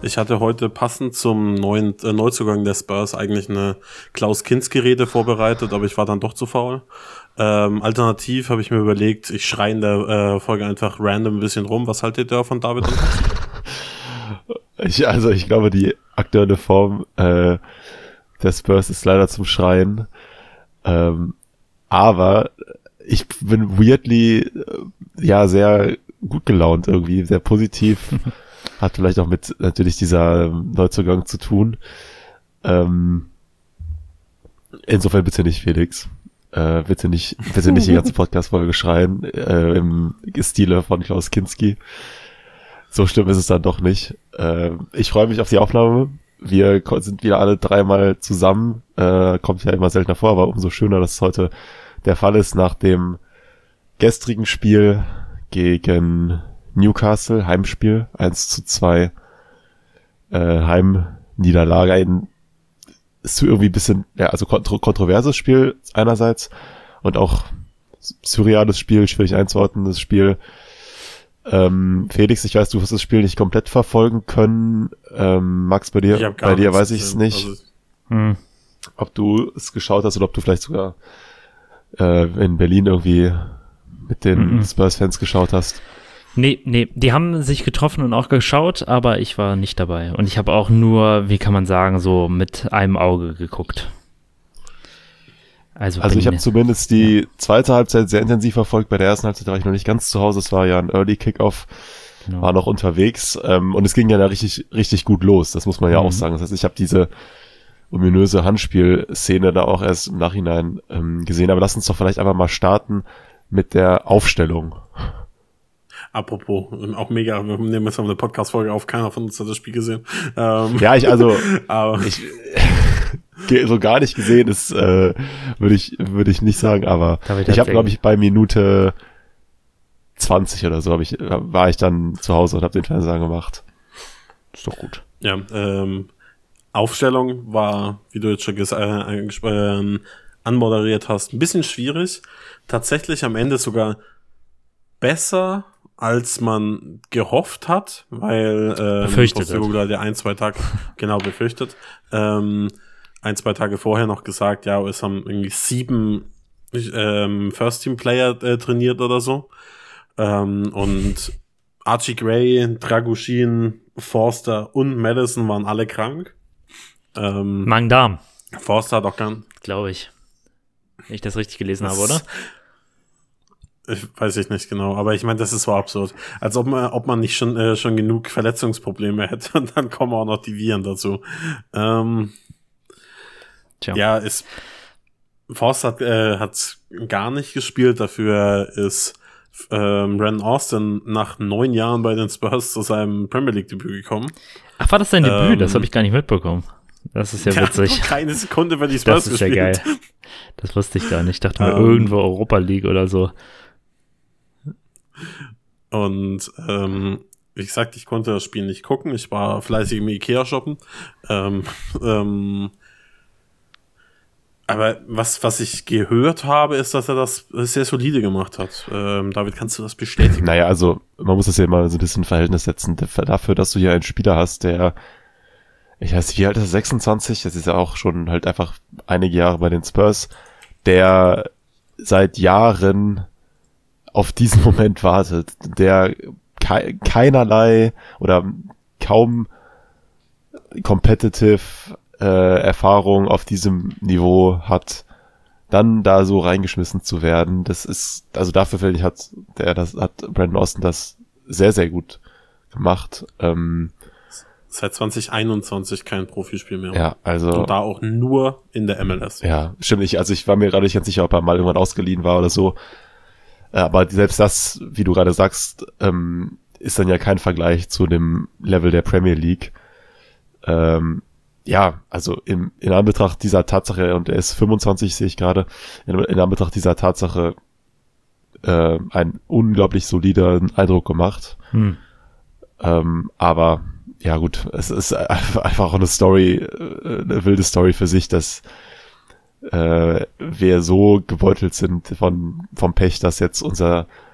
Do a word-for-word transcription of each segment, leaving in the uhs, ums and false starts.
ich hatte heute passend zum neuen äh, Neuzugang der Spurs eigentlich eine Klaus Kinski-Rede vorbereitet, aber ich war dann doch zu faul. Ähm, alternativ habe ich mir überlegt, ich schreie in der äh, Folge einfach random ein bisschen rum. Was haltet ihr von David? ich, also ich glaube, die aktuelle Form äh, der Spurs ist leider zum Schreien. Ähm, aber ich bin weirdly äh, ja sehr gut gelaunt irgendwie, sehr positiv. Hat vielleicht auch mit natürlich dieser ähm, Neuzugang zu tun. Ähm, insofern bitte nicht, Felix. Äh, bitte nicht, bitte nicht die ganze Podcast-Folge schreien, äh, im Stile von Klaus Kinski. So schlimm ist es dann doch nicht. Äh, ich freue mich auf die Aufnahme. Wir sind wieder alle dreimal zusammen. Äh, kommt ja immer seltener vor, aber umso schöner, dass es heute der Fall ist nach dem gestrigen Spiel gegen Newcastle, Heimspiel, eins zu zwei äh, Heimniederlage. Ein ist irgendwie ein bisschen, ja, also kontro- kontroverses Spiel einerseits und auch surreales Spiel, schwierig einzuordnendes Spiel. Ähm, Felix, ich weiß, du hast das Spiel nicht komplett verfolgen können. Ähm, Max, bei dir, bei dir weiß ich es nicht. Also, hm. Ob du es geschaut hast oder ob du vielleicht sogar äh, in Berlin irgendwie mit den mhm. Spurs-Fans geschaut hast. Nee, nee, die haben sich getroffen und auch geschaut, aber ich war nicht dabei. Und ich habe auch nur, wie kann man sagen, so mit einem Auge geguckt. Also, also ich habe zumindest die ja. zweite Halbzeit sehr intensiv verfolgt. Bei der ersten Halbzeit war ich noch nicht ganz zu Hause. Es war ja ein Early Kickoff, genau. War noch unterwegs. Ähm, und es ging ja da richtig, richtig gut los. Das muss man ja mhm. auch sagen. Das heißt, ich habe diese ominöse Handspielszene da auch erst im Nachhinein ähm, gesehen. Aber lass uns doch vielleicht einfach mal starten mit der Aufstellung. Apropos, auch mega, wir nehmen jetzt mal eine Podcast-Folge auf, keiner von uns hat das Spiel gesehen. Ähm, ja, ich also, aber ich so gar nicht gesehen ist, äh, würde ich würde ich nicht sagen, aber ich habe, glaube ich, bei Minute zwanzig oder so hab ich, war ich dann zu Hause und habe den Fernseher gemacht. Ist doch gut. Ja, ähm, Aufstellung war, wie du jetzt schon ges- äh, äh, anmoderiert hast, ein bisschen schwierig. Tatsächlich am Ende sogar besser, als man gehofft hat, weil ähm, befürchtet der ein, zwei Tage genau befürchtet, ähm, ein, zwei Tage vorher noch gesagt, ja, es haben irgendwie sieben ähm, First-Team-Player äh, trainiert oder so. Ähm, und Archie Gray, Dragushin, Forster und Madison waren alle krank. Ähm, Magen-Darm. Forster hat auch gar glaube ich. Wenn ich das richtig gelesen das habe, oder? Ich weiß ich nicht genau, aber ich meine, das ist so absurd. Als ob man, ob man nicht schon äh, schon genug Verletzungsprobleme hätte und dann kommen auch noch die Viren dazu. Ähm, Tja. Ja, ist Forst hat äh, hat gar nicht gespielt, dafür ist ähm, Ren Austin nach neun Jahren bei den Spurs zu seinem Premier League Debüt gekommen. Ach, war das sein Debüt? Ähm, das habe ich gar nicht mitbekommen. Das ist ja witzig. Ja, keine Sekunde bei die Spurs das ist gespielt. Ja geil. Das wusste ich gar nicht. Ich dachte mal, ähm, irgendwo Europa League oder so. Und ähm, wie gesagt, ich konnte das Spiel nicht gucken. Ich war fleißig im Ikea shoppen. Ähm, ähm, aber was was ich gehört habe, ist, dass er das sehr solide gemacht hat. Ähm, David, kannst du das bestätigen? Naja, also man muss das ja mal so ein bisschen in Verhältnis setzen. Dafür, dass du hier einen Spieler hast, der, ich weiß nicht, wie alt ist er, sechsundzwanzig? Das ist ja auch schon halt einfach einige Jahre bei den Spurs, der seit Jahren auf diesen Moment wartet, der ke- keinerlei oder kaum competitive äh, Erfahrung auf diesem Niveau hat, dann da so reingeschmissen zu werden, das ist, also dafür finde ich, hat der, das hat Brandon Austin das sehr, sehr gut gemacht. Ähm, Seit zwanzig einundzwanzig kein Profispiel mehr. Ja, also. Und da auch nur in der M L S. Ja, stimmt nicht. Also ich war mir gerade nicht ganz sicher, ob er mal irgendwann ausgeliehen war oder so. Aber selbst das, wie du gerade sagst, ähm, ist dann ja kein Vergleich zu dem Level der Premier League. Ähm, ja, also im, in Anbetracht dieser Tatsache, und er ist fünfundzwanzig, sehe ich gerade, in, in Anbetracht dieser Tatsache äh, einen unglaublich soliden Eindruck gemacht. Hm. Ähm, aber ja gut, es ist einfach auch eine Story, eine wilde Story für sich, dass äh, wir so gebeutelt sind von vom Pech, dass jetzt unser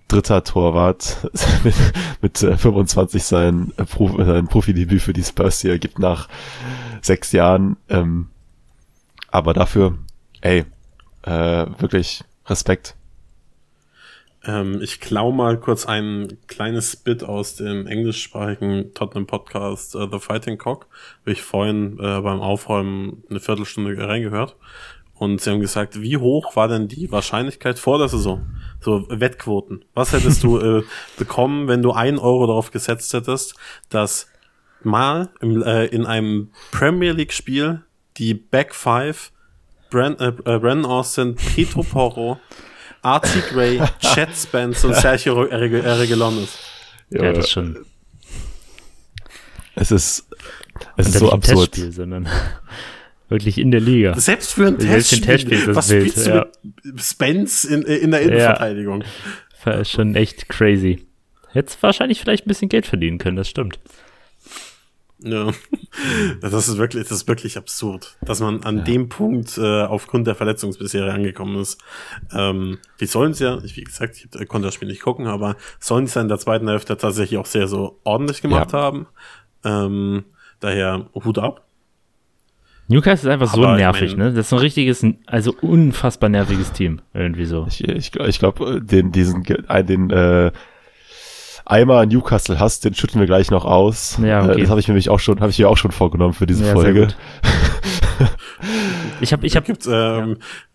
dritter Torwart mit, mit äh, fünfundzwanzig sein, äh, Pro, sein Profidebüt für die Spurs hier gibt nach sechs Jahren. Ähm, aber dafür, ey, äh, wirklich Respekt. Ähm, ich klau mal kurz ein kleines Bit aus dem englischsprachigen Tottenham-Podcast uh, The Fighting Cock. Habe ich vorhin äh, beim Aufräumen eine Viertelstunde reingehört. Und sie haben gesagt, wie hoch war denn die Wahrscheinlichkeit vor der Saison? So Wettquoten. Was hättest du äh, bekommen, wenn du einen Euro darauf gesetzt hättest, dass mal im, äh, in einem Premier League-Spiel die Back Five, Brand, äh, Brandon Austin, Pedro Porro, Archie Gray, Chad Spence und Sergio Reguilón ist? Ja, ja, das ist schon. Es ist, es ist und so absurd. Testspiel, sondern wirklich in der Liga. Selbst für ein Testspiel. Testspiel was wild, spielst ja. du mit Spence in, in der Innenverteidigung? Ja, ist schon echt crazy. Hättest wahrscheinlich vielleicht ein bisschen Geld verdienen können, das stimmt. Ja, das ist wirklich, das ist wirklich absurd, dass man an ja. dem Punkt äh, aufgrund der Verletzungsmisere angekommen ist. Ähm, die sollen es ja, wie gesagt, ich konnte das Spiel nicht gucken, aber sollen es ja in der zweiten Hälfte tatsächlich auch sehr so ordentlich gemacht ja. haben. Ähm, daher Hut ab. Newcastle ist einfach aber so nervig, ich mein, ne? Das ist so ein richtiges, also unfassbar nerviges Team, irgendwie so. Ich, ich, ich glaube, den, diesen, den, äh, Eimer Newcastle hast, den schütten wir gleich noch aus. Ja, okay. Das habe ich mir nämlich auch schon, habe ich mir auch schon vorgenommen für diese ja, Folge. ich habe, ich habe, ähm, ja.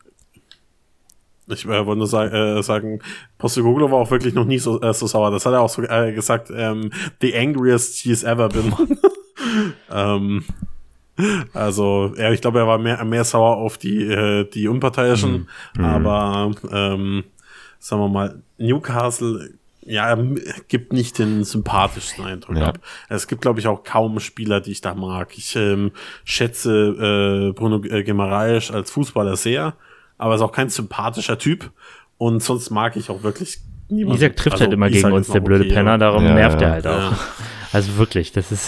ich äh, wollte nur sagen, äh, sagen, Postecoglou war auch wirklich noch nie so, äh, so sauer. Das hat er auch so äh, gesagt, ähm, the angriest he's ever been. ähm, also, ja, ich glaube, er war mehr, mehr sauer auf die, äh, die Unparteiischen, mhm. aber, ähm, sagen wir mal, Newcastle, ja, gibt nicht den sympathischsten Eindruck ja. ab. Es gibt, glaube ich, auch kaum Spieler, die ich da mag. Ich ähm, schätze äh, Bruno Guimaraes als Fußballer sehr, aber er ist auch kein sympathischer Typ. Und sonst mag ich auch wirklich niemanden. Isaac trifft also, halt immer Isaac gegen uns, der blöde okay, Penner, darum ja, nervt ja. er halt auch. Ja. Also wirklich, das ist...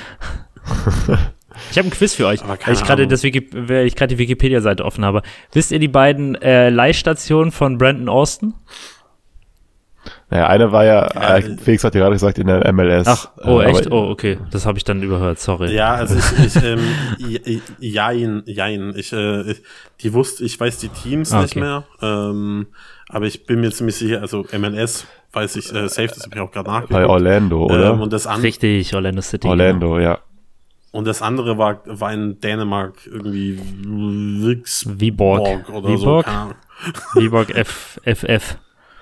Ich habe ein Quiz für euch, weil ich gerade die Wikipedia-Seite offen habe. Wisst ihr die beiden äh, Leihstationen von Brandon Austin? Naja, eine war ja, ja äh, Felix hat ja gerade gesagt, in der M L S. Ach, oh, äh, echt? Oh, okay. Das habe ich dann überhört, sorry. Ja, also ich, ich ähm, jein, jein. Ich, äh, ich, die wusste, ich weiß die Teams ah, nicht okay. mehr, ähm, aber ich bin mir ziemlich sicher, also M L S weiß ich, äh, safe, das habe ich auch gerade nachgeguckt. Bei Orlando, oder? Ähm, und das an- Richtig, Orlando City. Orlando, ja. Und das andere war, war in Dänemark irgendwie Viborg oder Viborg? so. Viborg F F F.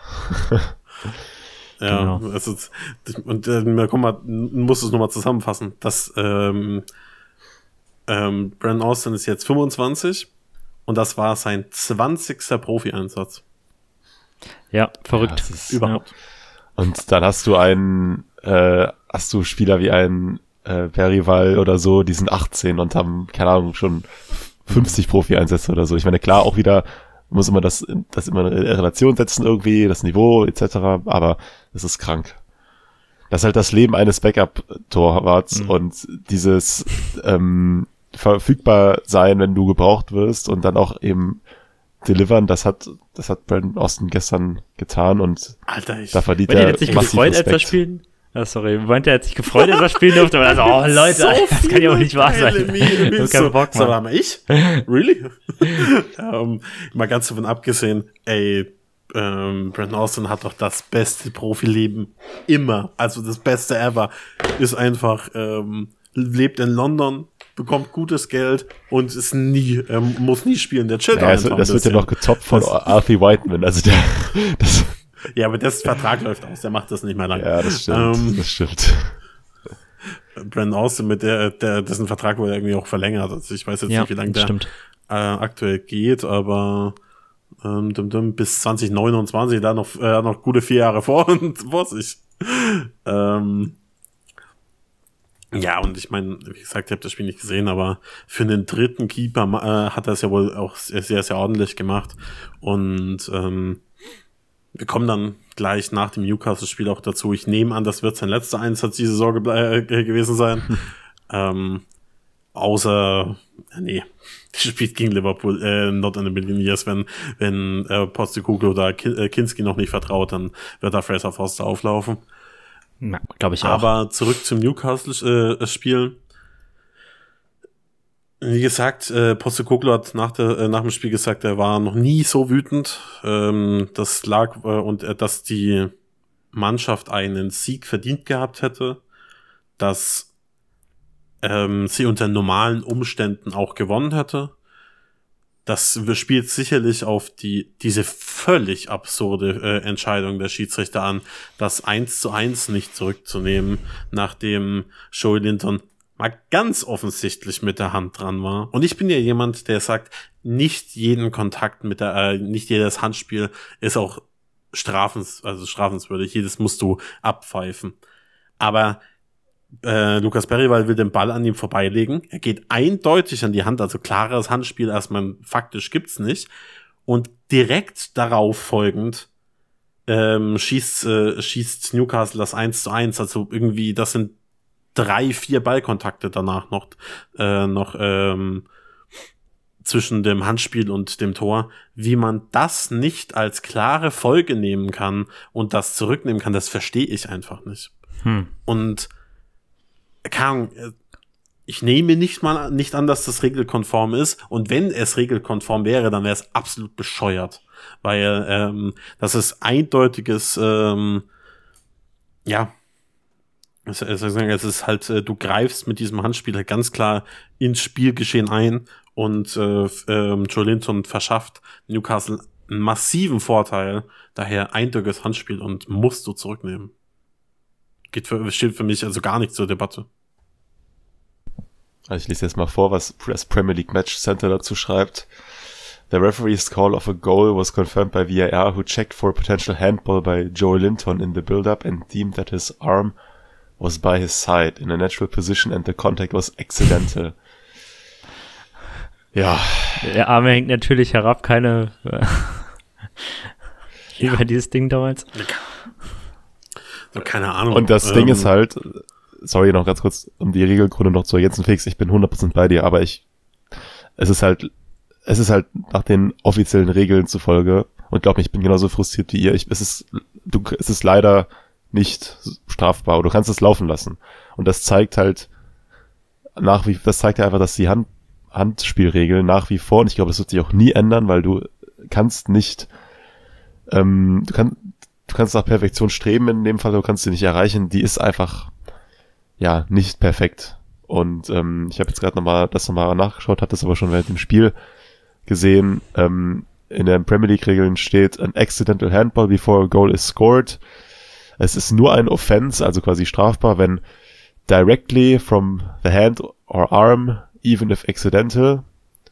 Ja, genau. Also, und äh, guck mal, muss es nochmal zusammenfassen, dass ähm, ähm, Brandon Austin ist jetzt fünfundzwanzig und das war sein zwanzigster Profi-Einsatz. Ja, verrückt. Ja, ist, überhaupt. Und dann hast du einen, äh, hast du Spieler wie einen äh, Perival oder so, die sind achtzehn und haben, keine Ahnung, schon fünfzig Profi-Einsätze oder so. Ich meine, klar, auch wieder muss immer das, das immer in Relation setzen irgendwie, das Niveau et cetera, aber das ist krank. Das ist halt das Leben eines Backup-Torwarts mhm. und dieses ähm, verfügbar sein, wenn du gebraucht wirst und dann auch eben delivern, das hat das hat Brandon Austin gestern getan und Alter, ich, da verdient er er sich massiv gefreut, Respekt. Als er spielen? Ah, sorry, meint er hat sich gefreut, als er spielen durfte, aber also, oh Leute, so das kann ja auch nicht wahr sein. Ich hab keinen Bock, Mann. So, aber ich? Really? um, mal ganz davon abgesehen, ey, ähm, Brandon Austin hat doch das beste Profileben immer, also das beste ever, ist einfach, ähm, lebt in London, bekommt gutes Geld und ist nie, ähm, muss nie spielen, der chillt naja, einfach. Das, das wird ja noch getoppt von das, Alfie Whiteman, also der, das ja, aber der Vertrag läuft aus, der macht das nicht mehr lang. Ja, das stimmt, ähm, das stimmt. Brandon Austin, mit der, der, dessen Vertrag wurde irgendwie auch verlängert. Also ich weiß jetzt ja, nicht, wie lange der äh, aktuell geht, aber ähm, dum, dum, bis zwanzig neunundzwanzig, da noch, äh, noch gute vier Jahre vor und vor sich. ähm, ja, und ich meine, wie gesagt, ich habe das Spiel nicht gesehen, aber für einen dritten Keeper äh, hat er es ja wohl auch sehr, sehr, sehr ordentlich gemacht. Und ähm, wir kommen dann gleich nach dem Newcastle-Spiel auch dazu. Ich nehme an, das wird sein letzter Einsatz diese Saison ge- äh, gewesen sein. ähm, außer, nee, die spielt gegen Liverpool, äh, not in a million years, wenn, wenn äh, Postecoglou oder Ki- äh, Kinski noch nicht vertraut, dann wird da Fraser Forster auflaufen. Ja, glaube ich auch. Aber zurück zum Newcastle-Spiel. Wie gesagt, äh, Postecoglou hat nach, der, äh, nach dem Spiel gesagt, er war noch nie so wütend. Ähm, das lag, äh, und äh, dass die Mannschaft einen Sieg verdient gehabt hätte, dass ähm, sie unter normalen Umständen auch gewonnen hätte. Das spielt sicherlich auf die diese völlig absurde äh, Entscheidung der Schiedsrichter an, das eins zu eins nicht zurückzunehmen, nachdem Joey Linton mal ganz offensichtlich mit der Hand dran war. Und ich bin ja jemand, der sagt, nicht jeden Kontakt mit der, äh, nicht jedes Handspiel ist auch strafens, also strafenswürdig. Jedes musst du abpfeifen. Aber äh, Lukas Berrival will den Ball an ihm vorbeilegen. Er geht eindeutig an die Hand, also klares Handspiel erstmal faktisch gibt's nicht. Und direkt darauf folgend ähm, schießt, äh, schießt Newcastle das eins zu eins. Also irgendwie, das sind drei, vier Ballkontakte danach noch, äh, noch ähm, zwischen dem Handspiel und dem Tor. Wie man das nicht als klare Folge nehmen kann und das zurücknehmen kann, das verstehe ich einfach nicht. Hm. Und kann, ich nehme nicht mal nicht an, dass das regelkonform ist. Und wenn es regelkonform wäre, dann wäre es absolut bescheuert. Weil ähm, das ist eindeutiges, ähm, ja, es, es ist halt, äh, du greifst mit diesem Handspiel halt ganz klar ins Spielgeschehen ein und äh, ähm, Joe Linton verschafft Newcastle einen massiven Vorteil. Daher eindeutiges Handspiel und musst du zurücknehmen. Geht für, steht für mich also gar nicht zur Debatte. Also ich lese jetzt mal vor, was das Premier League Match Center dazu schreibt. The referee's call of a goal was confirmed by V A R, who checked for a potential handball by Joey Linton in the build-up and deemed that his arm was by his side in a natural position and the contact was accidental. Ja. Der Arm hängt natürlich herab, keine wie Ja. bei dieses Ding damals. So, keine Ahnung. Und das ähm, Ding ist halt, sorry, noch ganz kurz, um die Regelgründe noch zu ergänzen, Felix, ich bin hundert Prozent bei dir, aber ich, es ist halt, es ist halt nach den offiziellen Regeln zufolge, und glaub mir, ich bin genauso frustriert wie ihr, ich, es ist, du, es ist leider nicht strafbar, du kannst es laufen lassen. Und das zeigt halt nach wie, das zeigt ja einfach, dass die Hand, Handspielregeln nach wie vor, und ich glaube, das wird sich auch nie ändern, weil du kannst nicht, ähm, du kannst, du kannst nach Perfektion streben in dem Fall, du kannst sie nicht erreichen, die ist einfach, ja, nicht perfekt. Und ähm, ich habe jetzt gerade nochmal das nochmal nachgeschaut, hatte das aber schon während dem Spiel gesehen. Ähm, in den Premier League Regeln steht an accidental handball before a goal is scored. Es ist nur ein Offense, also quasi strafbar, wenn directly from the hand or arm, even if accidental,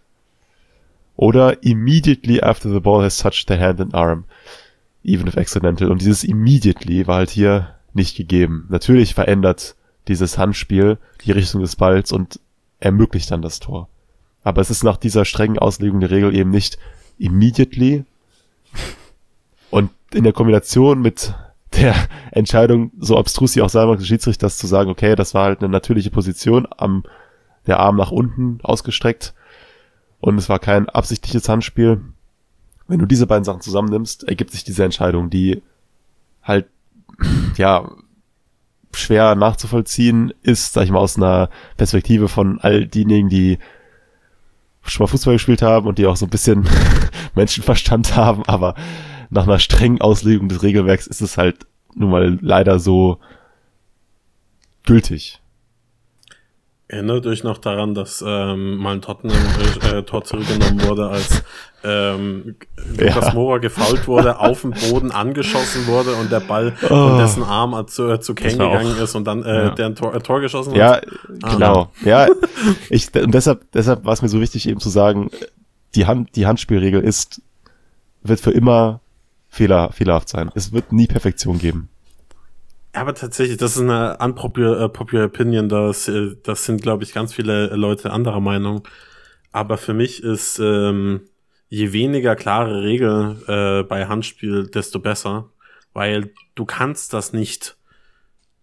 oder immediately after the ball has touched the hand and arm, even if accidental. Und dieses immediately war halt hier nicht gegeben. Natürlich verändert dieses Handspiel die Richtung des Balls und ermöglicht dann das Tor. Aber es ist nach dieser strengen Auslegung der Regel eben nicht immediately. Und in der Kombination mit der Entscheidung, so abstrus sie auch sein mag, des Schiedsrichters zu sagen, okay, das war halt eine natürliche Position, am der Arm nach unten ausgestreckt und es war kein absichtliches Handspiel. Wenn du diese beiden Sachen zusammennimmst, ergibt sich diese Entscheidung, die halt, ja, schwer nachzuvollziehen ist, sag ich mal, aus einer Perspektive von all denjenigen, die schon mal Fußball gespielt haben und die auch so ein bisschen Menschenverstand haben, aber nach einer strengen Auslegung des Regelwerks ist es halt nun mal leider so gültig. Erinnert euch noch daran, dass ähm, mal ein Tottenham-Tor äh, zurückgenommen wurde, als ähm, Lucas Ja. Moura gefoult wurde, auf dem Boden angeschossen wurde und der Ball Oh. von dessen Arm zu, äh, zu Kane war auch- gegangen ist und dann äh, ja. der ein Tor, ein Tor geschossen Ja, hat? Ah, genau. Ja, ich, und deshalb, deshalb war es mir so wichtig, eben zu sagen, die Hand, die Handspielregel ist, wird für immer Fehler, fehlerhaft sein. Es wird nie Perfektion geben. Ja, aber tatsächlich, das ist eine unpopular uh, popular opinion, das, äh, das sind, glaube ich, ganz viele Leute anderer Meinung. Aber für mich ist, ähm, je weniger klare Regel äh, bei Handspiel, desto besser. Weil du kannst das nicht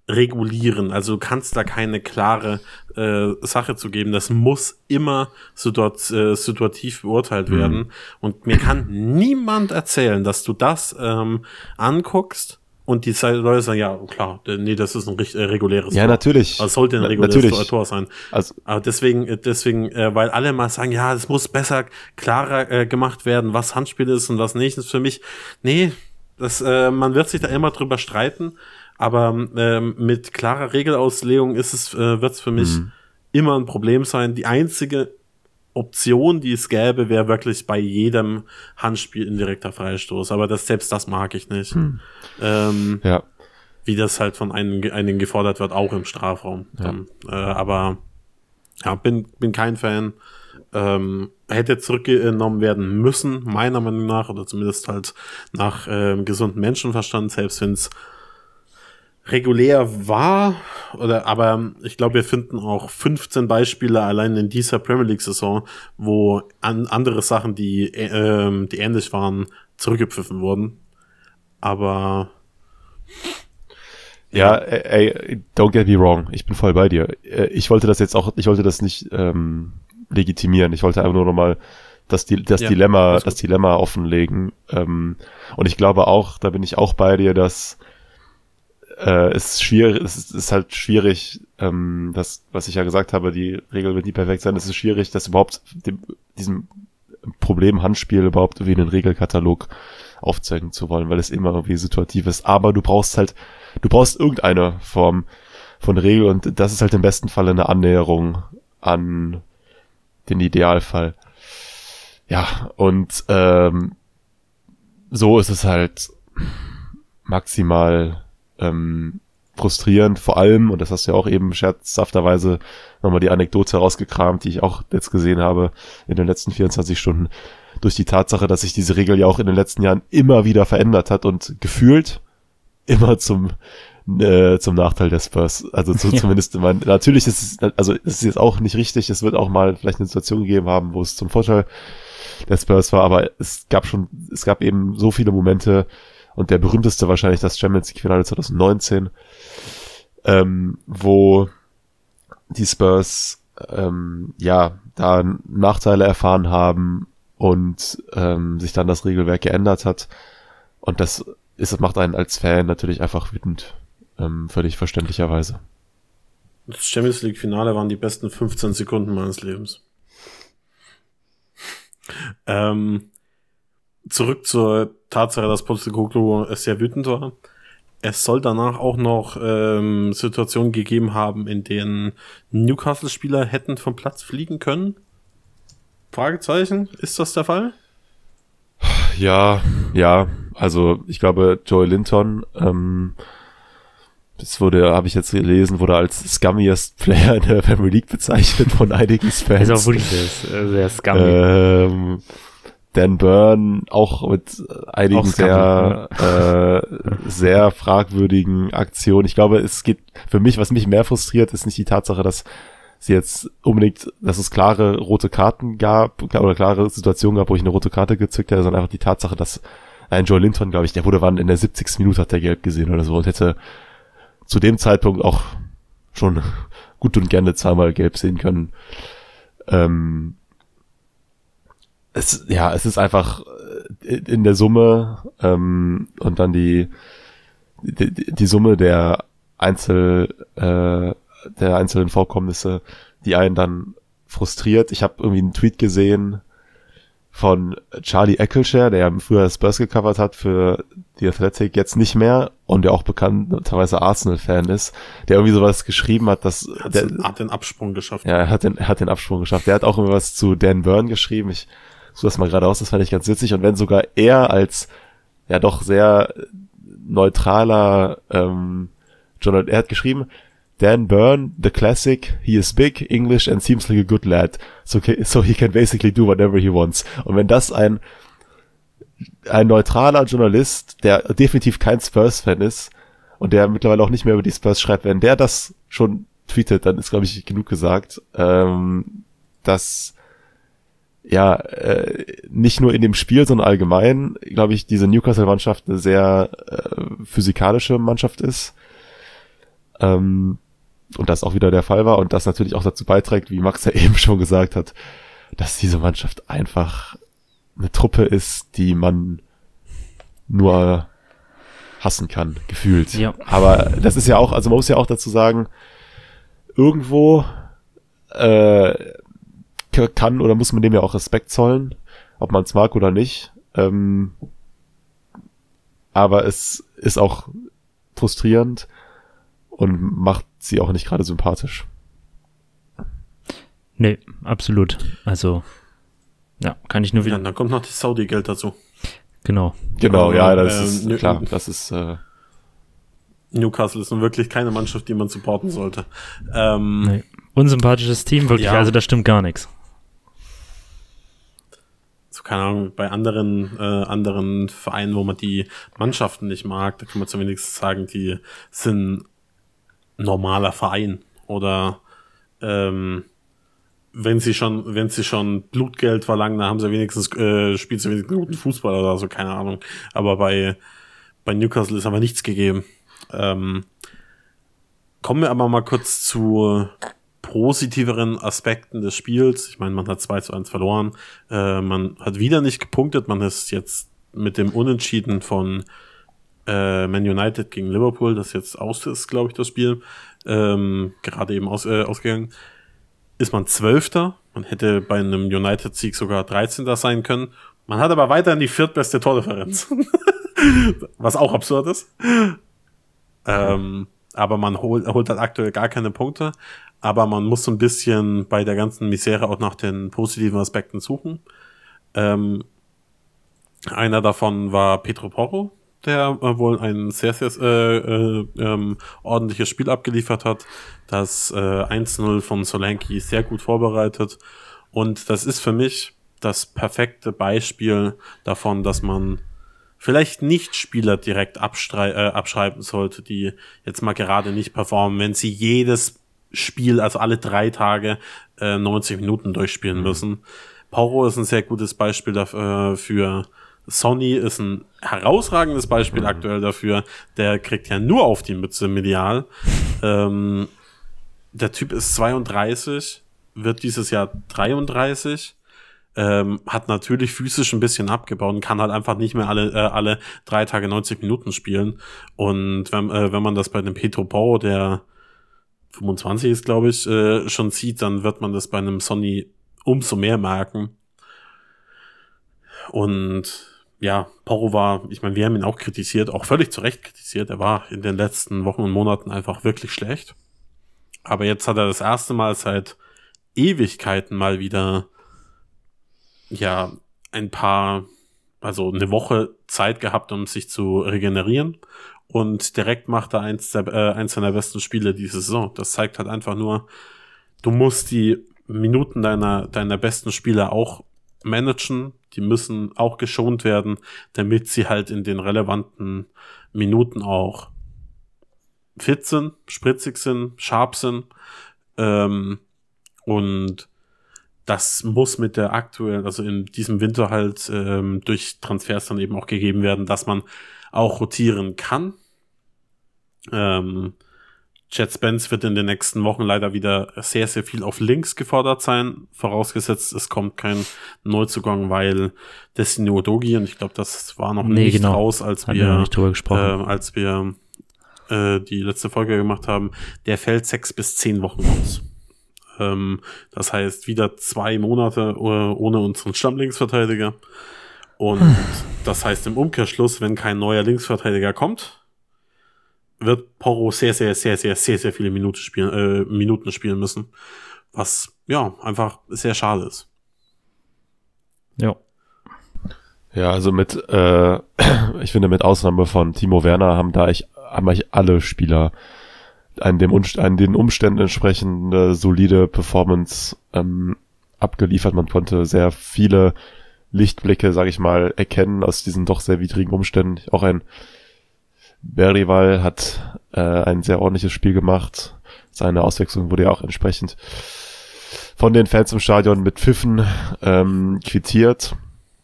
regulieren. Also du kannst da keine klare äh, Sache zu geben. Das muss immer situat äh, situativ beurteilt mhm. werden. Und mir kann niemand erzählen, dass du das ähm, anguckst und die Leute sagen, ja, klar, nee, das ist ein richtig, äh, reguläres ja, Tor. Natürlich. Das sollte ein reguläres natürlich. Tor sein. Also, aber deswegen, deswegen, äh, weil alle mal sagen, ja, es muss besser, klarer äh, gemacht werden, was Handspiel ist und was nicht, ist für mich, nee, das, äh, man wird sich da immer drüber streiten, aber ähm, mit klarer Regelauslegung ist es, äh, wird es für mich mhm. immer ein Problem sein. Die einzige Option, die es gäbe, wäre wirklich bei jedem Handspiel indirekter Freistoß. Aber das, selbst das mag ich nicht. Hm. Ähm, ja. Wie das halt von einigen, einigen gefordert wird, auch im Strafraum. Ja. Ähm, äh, aber ja, bin, bin kein Fan. Ähm, hätte zurückgenommen werden müssen, meiner Meinung nach, oder zumindest halt nach ähm, gesundem Menschenverstand, selbst wenn es regulär war, oder aber ich glaube, wir finden auch fünfzehn Beispiele allein in dieser Premier League-Saison, wo an andere Sachen, die, äh, die ähnlich waren, zurückgepfiffen wurden. Aber ja, ey, ey, don't get me wrong, ich bin voll bei dir. Ich wollte das jetzt auch, ich wollte das nicht ähm, legitimieren. Ich wollte einfach nur nochmal das, das ja, Dilemma, das Dilemma offenlegen. Ähm, und ich glaube auch, da bin ich auch bei dir, dass Äh, es ist schwierig, es ist, ist halt schwierig, ähm, das, was ich ja gesagt habe, die Regel wird nie perfekt sein, es ist schwierig, das überhaupt dem, diesem Problem Handspiel überhaupt irgendwie in den Regelkatalog aufzeigen zu wollen, weil es immer irgendwie situativ ist. Aber du brauchst halt, du brauchst irgendeine Form von Regel und das ist halt im besten Fall eine Annäherung an den Idealfall. Ja, und ähm, so ist es halt maximal Ähm, frustrierend, vor allem, und das hast du ja auch eben scherzhafterweise nochmal die Anekdote herausgekramt, die ich auch jetzt gesehen habe in den letzten vierundzwanzig Stunden, durch die Tatsache, dass sich diese Regel ja auch in den letzten Jahren immer wieder verändert hat und gefühlt immer zum äh, zum Nachteil der Spurs. Also zu, ja. zumindest, mein, natürlich ist es, also es ist jetzt auch nicht richtig, es wird auch mal vielleicht eine Situation gegeben haben, wo es zum Vorteil der Spurs war, aber es gab schon, es gab eben so viele Momente, und der berühmteste wahrscheinlich das Champions League Finale zwanzig neunzehn, ähm, wo die Spurs ähm, ja da Nachteile erfahren haben und ähm, sich dann das Regelwerk geändert hat. Und das ist, das macht einen als Fan natürlich einfach wütend, ähm, völlig verständlicherweise. Das Champions League Finale waren die besten fünfzehn Sekunden meines Lebens. ähm, Zurück zur Tatsache, dass Postecoglou sehr wütend war. Es soll danach auch noch ähm, Situationen gegeben haben, in denen Newcastle-Spieler hätten vom Platz fliegen können. Fragezeichen, ist das der Fall? Ja, ja, also ich glaube Joey Linton, ähm, das wurde, habe ich jetzt gelesen, wurde als scummiest Player in der Premier League bezeichnet von einigen Fans. Ist auch wirklich sehr, sehr scummy. Ähm, Dan Burn auch mit einigen auch sehr äh, sehr fragwürdigen Aktionen. Ich glaube, es geht für mich, was mich mehr frustriert, ist nicht die Tatsache, dass sie jetzt unbedingt, dass es klare rote Karten gab oder klare Situationen gab, wo ich eine rote Karte gezückt hätte, sondern einfach die Tatsache, dass ein Joe Linton, glaube ich, der wurde wann in der siebzigsten Minute hat der gelb gesehen oder so und hätte zu dem Zeitpunkt auch schon gut und gerne zweimal gelb sehen können. Ähm, Es, ja, es ist einfach in der Summe ähm, und dann die, die die Summe der Einzel äh, der einzelnen Vorkommnisse, die einen dann frustriert. Ich habe irgendwie einen Tweet gesehen von Charlie Eccleshare, der ja früher Spurs gecovert hat für die Athletic, jetzt nicht mehr, und der auch bekannterweise Arsenal-Fan ist, der irgendwie sowas geschrieben hat, dass hat der hat den Absprung geschafft. Ja, er hat den, er hat den Absprung geschafft. Der hat auch irgendwie was zu Dan Burn geschrieben. Ich suche das mal gerade aus, das fand ich ganz witzig. Und wenn sogar er als ja doch sehr neutraler ähm, Journal, er hat geschrieben, Dan Burn, the classic, he is big, English and seems like a good lad, so, so he can basically do whatever he wants. Und wenn das ein ein neutraler Journalist, der definitiv kein Spurs-Fan ist und der mittlerweile auch nicht mehr über die Spurs schreibt, wenn der das schon tweetet, dann ist, glaube ich, genug gesagt, ähm, dass ja, äh, nicht nur in dem Spiel, sondern allgemein, glaube ich, diese Newcastle-Mannschaft eine sehr äh, physikalische Mannschaft ist. Ähm, und das auch wieder der Fall war und das natürlich auch dazu beiträgt, wie Max ja eben schon gesagt hat, dass diese Mannschaft einfach eine Truppe ist, die man nur hassen kann, gefühlt. Ja. Aber das ist ja auch, also man muss ja auch dazu sagen, irgendwo äh, kann oder muss man dem ja auch Respekt zollen, ob man es mag oder nicht. Ähm, aber es ist auch frustrierend und macht sie auch nicht gerade sympathisch. Nee, absolut. Also, ja, kann ich nur wieder... Ja, dann kommt noch das Saudi-Geld dazu. Genau. Genau, ja, das ähm, ist nö- klar, das ist äh, Newcastle ist nun wirklich keine Mannschaft, die man supporten sollte. Ähm, Nee. Unsympathisches Team, wirklich, Ja. also da stimmt gar nichts. so keine Ahnung, bei anderen, äh, anderen Vereinen, wo man die Mannschaften nicht mag, da kann man zumindest sagen, die sind normaler Verein. Oder ähm, wenn sie schon, wenn sie schon Blutgeld verlangen, dann haben sie wenigstens, äh, spielen sie wenigstens guten Fußball oder so, keine Ahnung. Aber bei, bei Newcastle ist aber nichts gegeben. Ähm, kommen wir aber mal kurz zu positiveren Aspekten des Spiels. Ich meine, man hat zwei zu eins verloren. Äh, man hat wieder nicht gepunktet. Man ist jetzt mit dem Unentschieden von äh, Man United gegen Liverpool, das jetzt aus ist, glaube ich, das Spiel, ähm, gerade eben aus, äh, ausgegangen, ist man Zwölfter. Man hätte bei einem United-Sieg sogar dreizehnter sein können. Man hat aber weiterhin die viertbeste Tordifferenz. Was auch absurd ist. Ähm, aber man holt, holt halt aktuell gar keine Punkte. Aber man muss so ein bisschen bei der ganzen Misere auch nach den positiven Aspekten suchen. Ähm, einer davon war Pedro Porro, der äh, wohl ein sehr, sehr äh, äh, ähm, ordentliches Spiel abgeliefert hat. Das äh, eins null von Solanke sehr gut vorbereitet. Und das ist für mich das perfekte Beispiel davon, dass man vielleicht nicht Spieler direkt abstrei- äh, abschreiben sollte, die jetzt mal gerade nicht performen, wenn sie jedes Spiel, also alle drei Tage äh, neunzig Minuten durchspielen müssen. Porro ist ein sehr gutes Beispiel dafür. Für Sonny ist ein herausragendes Beispiel mhm. aktuell dafür. Der kriegt ja nur auf die Mütze medial. ähm, der Typ ist zweiunddreißig, wird dieses Jahr dreiunddreißig. Ähm, hat natürlich physisch ein bisschen abgebaut und kann halt einfach nicht mehr alle äh, alle drei Tage neunzig Minuten spielen. Und wenn äh, wenn man das bei einem Pedro Porro, der fünfundzwanzig ist, glaube ich, äh, schon sieht, dann wird man das bei einem Sonny umso mehr merken. Und ja, Porro war, ich meine, wir haben ihn auch kritisiert, auch völlig zu Recht kritisiert. Er war in den letzten Wochen und Monaten einfach wirklich schlecht. Aber jetzt hat er das erste Mal seit Ewigkeiten mal wieder ja ein paar, also eine Woche Zeit gehabt, um sich zu regenerieren. Und direkt macht er eins, der, äh, eins seiner besten Spiele diese Saison. Das zeigt halt einfach nur, du musst die Minuten deiner, deiner besten Spieler auch managen. Die müssen auch geschont werden, damit sie halt in den relevanten Minuten auch fit sind, spritzig sind, sharp sind. Ähm, und das muss mit der aktuellen, also in diesem Winter halt ähm, durch Transfers dann eben auch gegeben werden, dass man auch rotieren kann. Ähm, Chad Spence wird in den nächsten Wochen leider wieder sehr, sehr viel auf links gefordert sein, vorausgesetzt es kommt kein Neuzugang, weil Destiny Udogie, und ich glaube, das war noch nee, nicht genau. raus, als Hatten wir, wir nicht drüber gesprochen. äh, als wir äh, die letzte Folge gemacht haben, der fällt sechs bis zehn Wochen aus. Ähm, das heißt, wieder zwei Monate ohne unseren Stammlinksverteidiger. Und das heißt im Umkehrschluss, wenn kein neuer Linksverteidiger kommt, wird Porro sehr, sehr, sehr, sehr, sehr, sehr viele Minuten spielen, äh, Minuten spielen müssen. Was, ja, einfach sehr schade ist. Ja. Ja, also mit, äh, ich finde mit Ausnahme von Timo Werner haben da ich, haben eigentlich alle Spieler an dem an den Umständen entsprechende solide Performance ähm, abgeliefert. Man konnte sehr viele Lichtblicke, sage ich mal, erkennen aus diesen doch sehr widrigen Umständen. Auch ein Berrival hat äh, ein sehr ordentliches Spiel gemacht. Seine Auswechslung wurde ja auch entsprechend von den Fans im Stadion mit Pfiffen ähm, quittiert.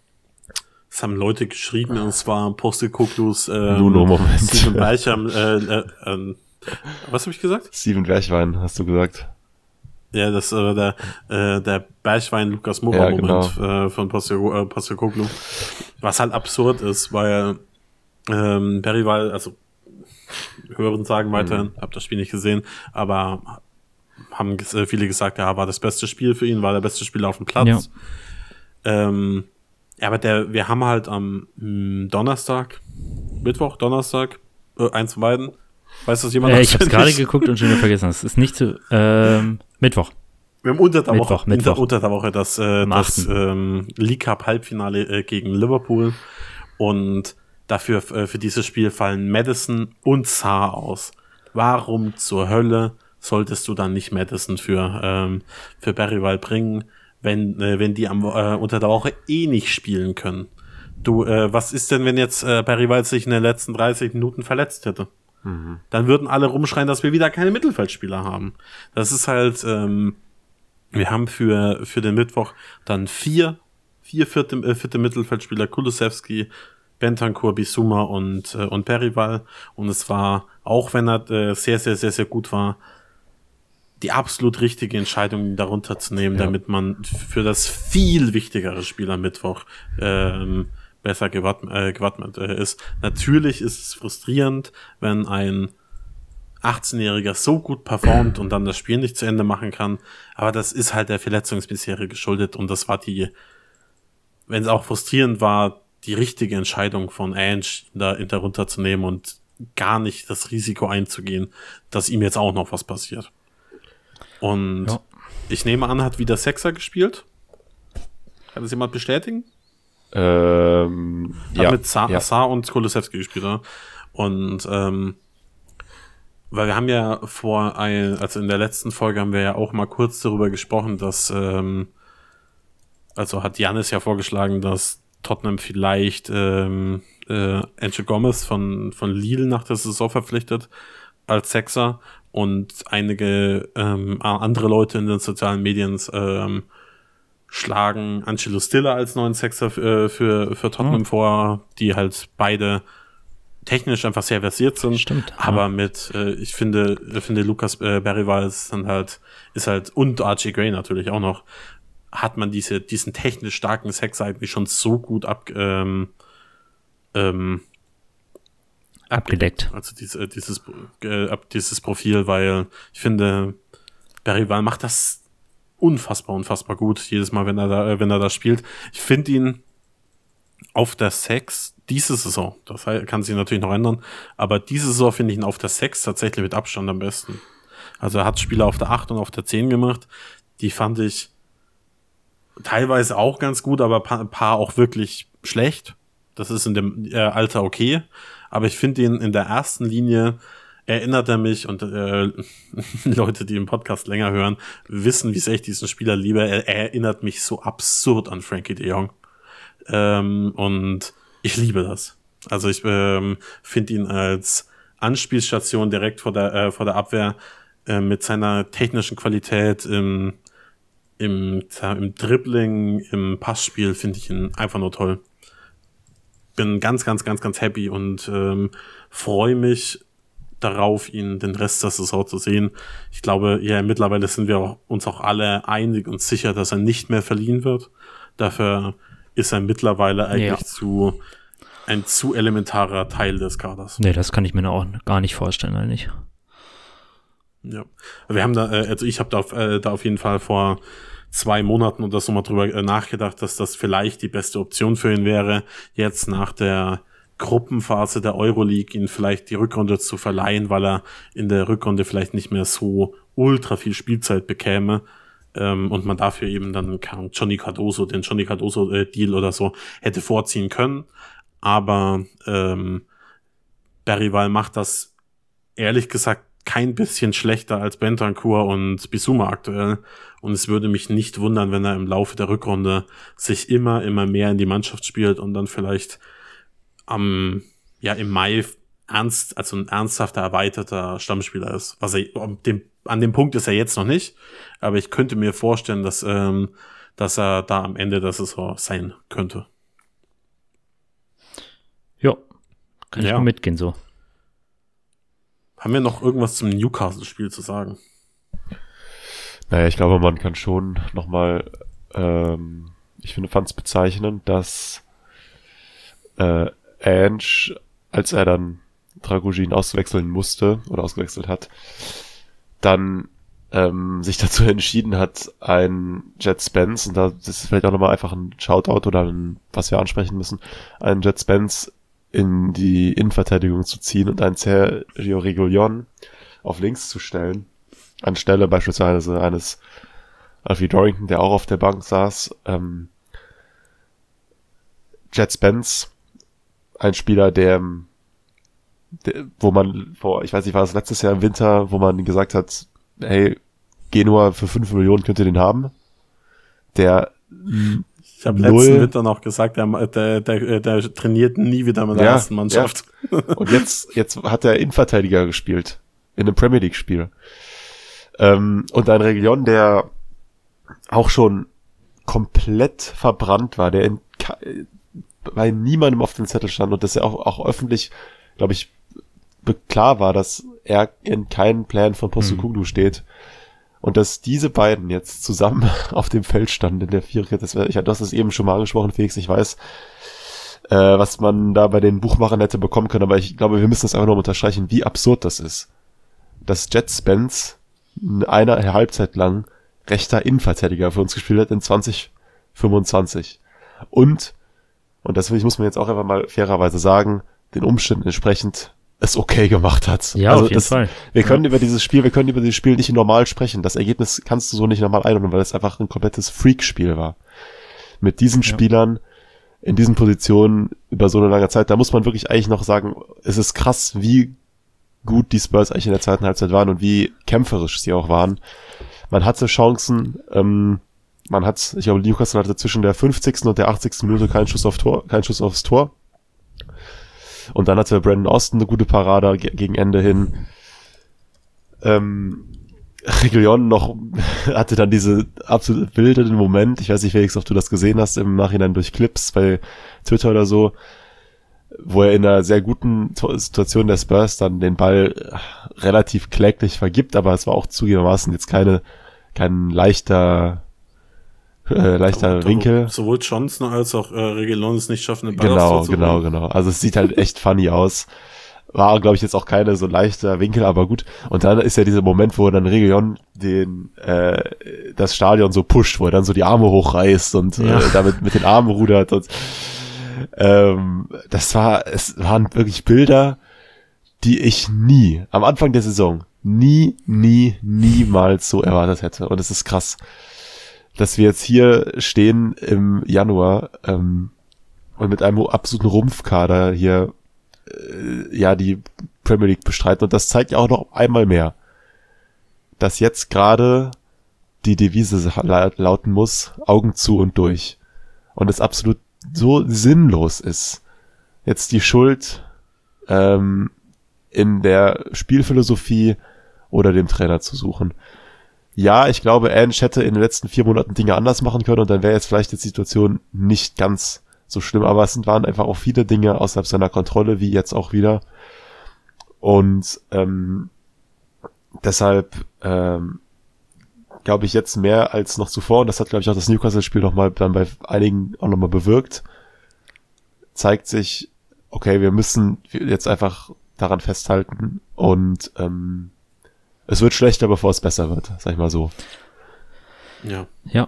Es haben Leute geschrieben, und zwar Postekuklus, ähm, Nuno, Moment. Steven Beicham, äh, äh, äh, Was habe ich gesagt? Steven Bergwijn, hast du gesagt. Ja, das äh, der äh, der Bergwijn-Lukas-Moura-Moment ja, genau. äh, von Postecoglou. Was halt absurd ist, weil ähm, Bergwijn, also Hören sagen weiterhin, mhm. hab das Spiel nicht gesehen, aber haben äh, viele gesagt, ja, war das beste Spiel für ihn, war der beste Spieler auf dem Platz. Ja. Ähm, ja, aber der, wir haben halt am mh, Donnerstag, Mittwoch, Donnerstag, äh, eins von beiden. Weiß das jemand? Äh, ich habe es gerade geguckt und schon wieder vergessen. Es ist nicht zu ähm, Mittwoch. Wir haben unter der Mittwoch, Woche, Mittwoch. Unter, unter der Woche das, äh, das ähm, League Cup Halbfinale äh, gegen Liverpool und dafür äh, für dieses Spiel fallen Maddison und Sarr aus. Warum zur Hölle solltest du dann nicht Maddison für ähm, für Bergwijn bringen, wenn äh, wenn die am äh, unter der Woche eh nicht spielen können? Du, äh, was ist denn, wenn jetzt äh, Bergwijn sich in den letzten dreißig Minuten verletzt hätte? Mhm. Dann würden alle rumschreien, dass wir wieder keine Mittelfeldspieler haben. Das ist halt, ähm, wir haben für für den Mittwoch dann vier vier vierte, äh, vierte Mittelfeldspieler, Kulusevski, Bentancur, Bissouma und äh, und Bergwijn. Und es war, auch wenn er äh, sehr, sehr, sehr, sehr gut war, die absolut richtige Entscheidung, ihn darunter zu nehmen, ja. damit man für das viel wichtigere Spiel am Mittwoch ähm, besser gewappnet, äh, gewappnet äh, ist. Natürlich ist es frustrierend, wenn ein achtzehnjähriger so gut performt und dann das Spiel nicht zu Ende machen kann, aber das ist halt der Verletzungsmisere geschuldet und das war die, wenn es auch frustrierend war, die richtige Entscheidung von Ange, ihn da, ihn da runterzunehmen und gar nicht das Risiko einzugehen, dass ihm jetzt auch noch was passiert. Und ja. ich nehme an, hat wieder Sechser gespielt. Kann das jemand bestätigen? Ähm, hat ja. mit Sarr ja. Sa und Kulusevski gespielt, oder? Und ähm, weil wir haben ja vor ein, also in der letzten Folge haben wir ja auch mal kurz darüber gesprochen, dass ähm, also hat Giannis ja vorgeschlagen, dass Tottenham vielleicht ähm, äh, Angel Gomez von von Lille nach der Saison verpflichtet als Sechser und einige ähm, andere Leute in den sozialen Medien ähm, schlagen Angelo Stiller als neuen Sechser für, für, für Tottenham oh. vor, die halt beide technisch einfach sehr versiert sind. Stimmt. Aber ja. mit, äh, ich finde, ich finde Lukas äh, Bergwijn ist dann halt, ist halt, und Archie Gray natürlich auch noch, hat man diese, diesen technisch starken Sechser eigentlich schon so gut ab, ähm, ähm, abgedeckt. Also diese, dieses, äh, dieses Profil, weil ich finde, Bergwijn macht das unfassbar, unfassbar gut, jedes Mal, wenn er da, wenn er da spielt. Ich finde ihn auf der Sechs, diese Saison, das kann sich natürlich noch ändern, aber diese Saison finde ich ihn auf der Sechs tatsächlich mit Abstand am besten. Also er hat Spieler auf der Acht und auf der Zehn gemacht, die fand ich teilweise auch ganz gut, aber ein paar auch wirklich schlecht. Das ist in dem äh, Alter okay, aber ich finde ihn in der ersten Linie erinnert er mich, und äh, Leute, die den Podcast länger hören, wissen, wie sehr ich diesen Spieler liebe. Er, er erinnert mich so absurd an Frankie de Jong. Ähm, und ich liebe das. Also ich ähm, finde ihn als Anspielstation direkt vor der, äh, vor der Abwehr äh, mit seiner technischen Qualität im, im, im Dribbling, im Passspiel finde ich ihn einfach nur toll. Bin ganz, ganz, ganz, ganz happy und ähm, freue mich darauf, ihn den Rest der Saison zu sehen. Ich glaube, ja, mittlerweile sind wir auch, uns auch alle einig und sicher, dass er nicht mehr verliehen wird. Dafür ist er mittlerweile eigentlich ja. zu ein zu elementarer Teil des Kaders. Nee, das kann ich mir auch gar nicht vorstellen, eigentlich. Ja, wir haben da, also ich habe da, auf, äh, da auf jeden Fall vor zwei Monaten oder so mal drüber äh, nachgedacht, dass das vielleicht die beste Option für ihn wäre, jetzt nach der Gruppenphase der Euroleague ihn vielleicht die Rückrunde zu verleihen, weil er in der Rückrunde vielleicht nicht mehr so ultra viel Spielzeit bekäme ähm, und man dafür eben dann kann Johnny Cardoso, den Johnny Cardoso äh, Deal oder so hätte vorziehen können. Aber ähm, Bergwijn macht das ehrlich gesagt kein bisschen schlechter als Bentancur und Bissouma aktuell. Und es würde mich nicht wundern, wenn er im Laufe der Rückrunde sich immer, immer mehr in die Mannschaft spielt und dann vielleicht am, ja, im Mai ernst, also ein ernsthafter, erweiterter Stammspieler ist. Was er, dem, an dem Punkt ist er jetzt noch nicht, aber ich könnte mir vorstellen, dass, ähm, dass er da am Ende der Saison sein könnte. Ja, kann ich ja. mal mitgehen so. Haben wir noch irgendwas zum Newcastle-Spiel zu sagen? Naja, ich glaube, man kann schon nochmal, ähm, ich finde, fand es bezeichnend, dass äh, Ange, als er dann Dragujin auswechseln musste oder ausgewechselt hat, dann ähm, sich dazu entschieden hat, ein Jet Spence, und da das ist vielleicht auch nochmal einfach ein Shoutout oder ein, was wir ansprechen müssen, einen Jet Spence in die Innenverteidigung zu ziehen und einen Sergio Reguilón auf links zu stellen, anstelle beispielsweise eines Alfie Dorrington, der auch auf der Bank saß. Ähm, Jet Spence, ein Spieler, der, der, wo man vor, ich weiß nicht, war es letztes Jahr im Winter, wo man gesagt hat, hey, Genua für fünf Millionen könnt ihr den haben. Der Ich habe letzten Winter noch gesagt, der, der, der, der trainiert nie wieder mit der ja, ersten Mannschaft. Ja. Und jetzt, jetzt hat er Innenverteidiger gespielt. In einem Premier League Spiel. Ähm, und ein Reguilón, der auch schon komplett verbrannt war, der in, bei niemandem auf dem Zettel stand und dass er auch, auch öffentlich, glaube ich, klar war, dass er in keinen Plan von Postecoglou mhm. steht. Und dass diese beiden jetzt zusammen auf dem Feld standen in der Viererkette, das wäre, ich hatte das eben schon mal angesprochen, Felix, ich weiß, äh, was man da bei den Buchmachern hätte bekommen können, aber ich glaube, wir müssen das einfach nur unterstreichen, wie absurd das ist. Dass Jet Spence eine Halbzeit lang rechter Innenverteidiger für uns gespielt hat in zwanzig fünfundzwanzig. Und, und das muss man jetzt auch einfach mal fairerweise sagen, den Umständen entsprechend es okay gemacht hat. Ja, also auf jeden das, Fall. Wir können ja. über dieses Spiel, wir können über dieses Spiel nicht normal sprechen. Das Ergebnis kannst du so nicht normal einordnen, weil es einfach ein komplettes Freak-Spiel war. Mit diesen ja. Spielern in diesen Positionen über so eine lange Zeit, da muss man wirklich eigentlich noch sagen, es ist krass, wie gut die Spurs eigentlich in der zweiten Halbzeit waren und wie kämpferisch sie auch waren. Man hatte Chancen, ähm, man hat, ich glaube, Newcastle hatte zwischen der fünfzigsten und der achtzigsten Minute keinen Schuss auf Tor, keinen Schuss aufs Tor. Und dann hatte Brandon Austin eine gute Parade ge- gegen Ende hin. Ähm, Reguilón noch hatte dann diese absolut wilden Moment, ich weiß nicht, Felix, ob du das gesehen hast, im Nachhinein durch Clips bei Twitter oder so, wo er in einer sehr guten Situation der Spurs dann den Ball relativ kläglich vergibt, aber es war auch zugegebenermaßen jetzt keine, kein leichter Äh, leichter aber, Winkel. Aber sowohl Johnson als auch äh, Reguilón es nicht schaffen, den Ball Genau, genau, genau. Also es sieht halt echt funny aus. War, glaube ich, jetzt auch keine so leichter Winkel, aber gut. Und dann ist ja dieser Moment, wo dann Reguilón den äh, das Stadion so pusht, wo er dann so die Arme hochreißt und ja. äh, damit mit den Armen rudert. Und ähm, das war, es waren wirklich Bilder, die ich nie, am Anfang der Saison, nie, nie, niemals so erwartet hätte. Und es ist krass, dass wir jetzt hier stehen im Januar ähm, und mit einem absoluten Rumpfkader hier äh, ja die Premier League bestreiten. Und das zeigt ja auch noch einmal mehr, dass jetzt gerade die Devise lauten muss, Augen zu und durch. Und es absolut so sinnlos ist, jetzt die Schuld ähm, in der Spielphilosophie oder dem Trainer zu suchen. Ja, ich glaube, Ange hätte in den letzten vier Monaten Dinge anders machen können und dann wäre jetzt vielleicht die Situation nicht ganz so schlimm, aber es waren einfach auch viele Dinge außerhalb seiner Kontrolle, wie jetzt auch wieder. Und ähm, deshalb ähm, glaube ich jetzt mehr als noch zuvor, und das hat, glaube ich, auch das Newcastle-Spiel nochmal dann bei einigen auch nochmal bewirkt, zeigt sich, okay, wir müssen jetzt einfach daran festhalten und ähm, es wird schlechter, bevor es besser wird, sag ich mal so. Ja. Ja.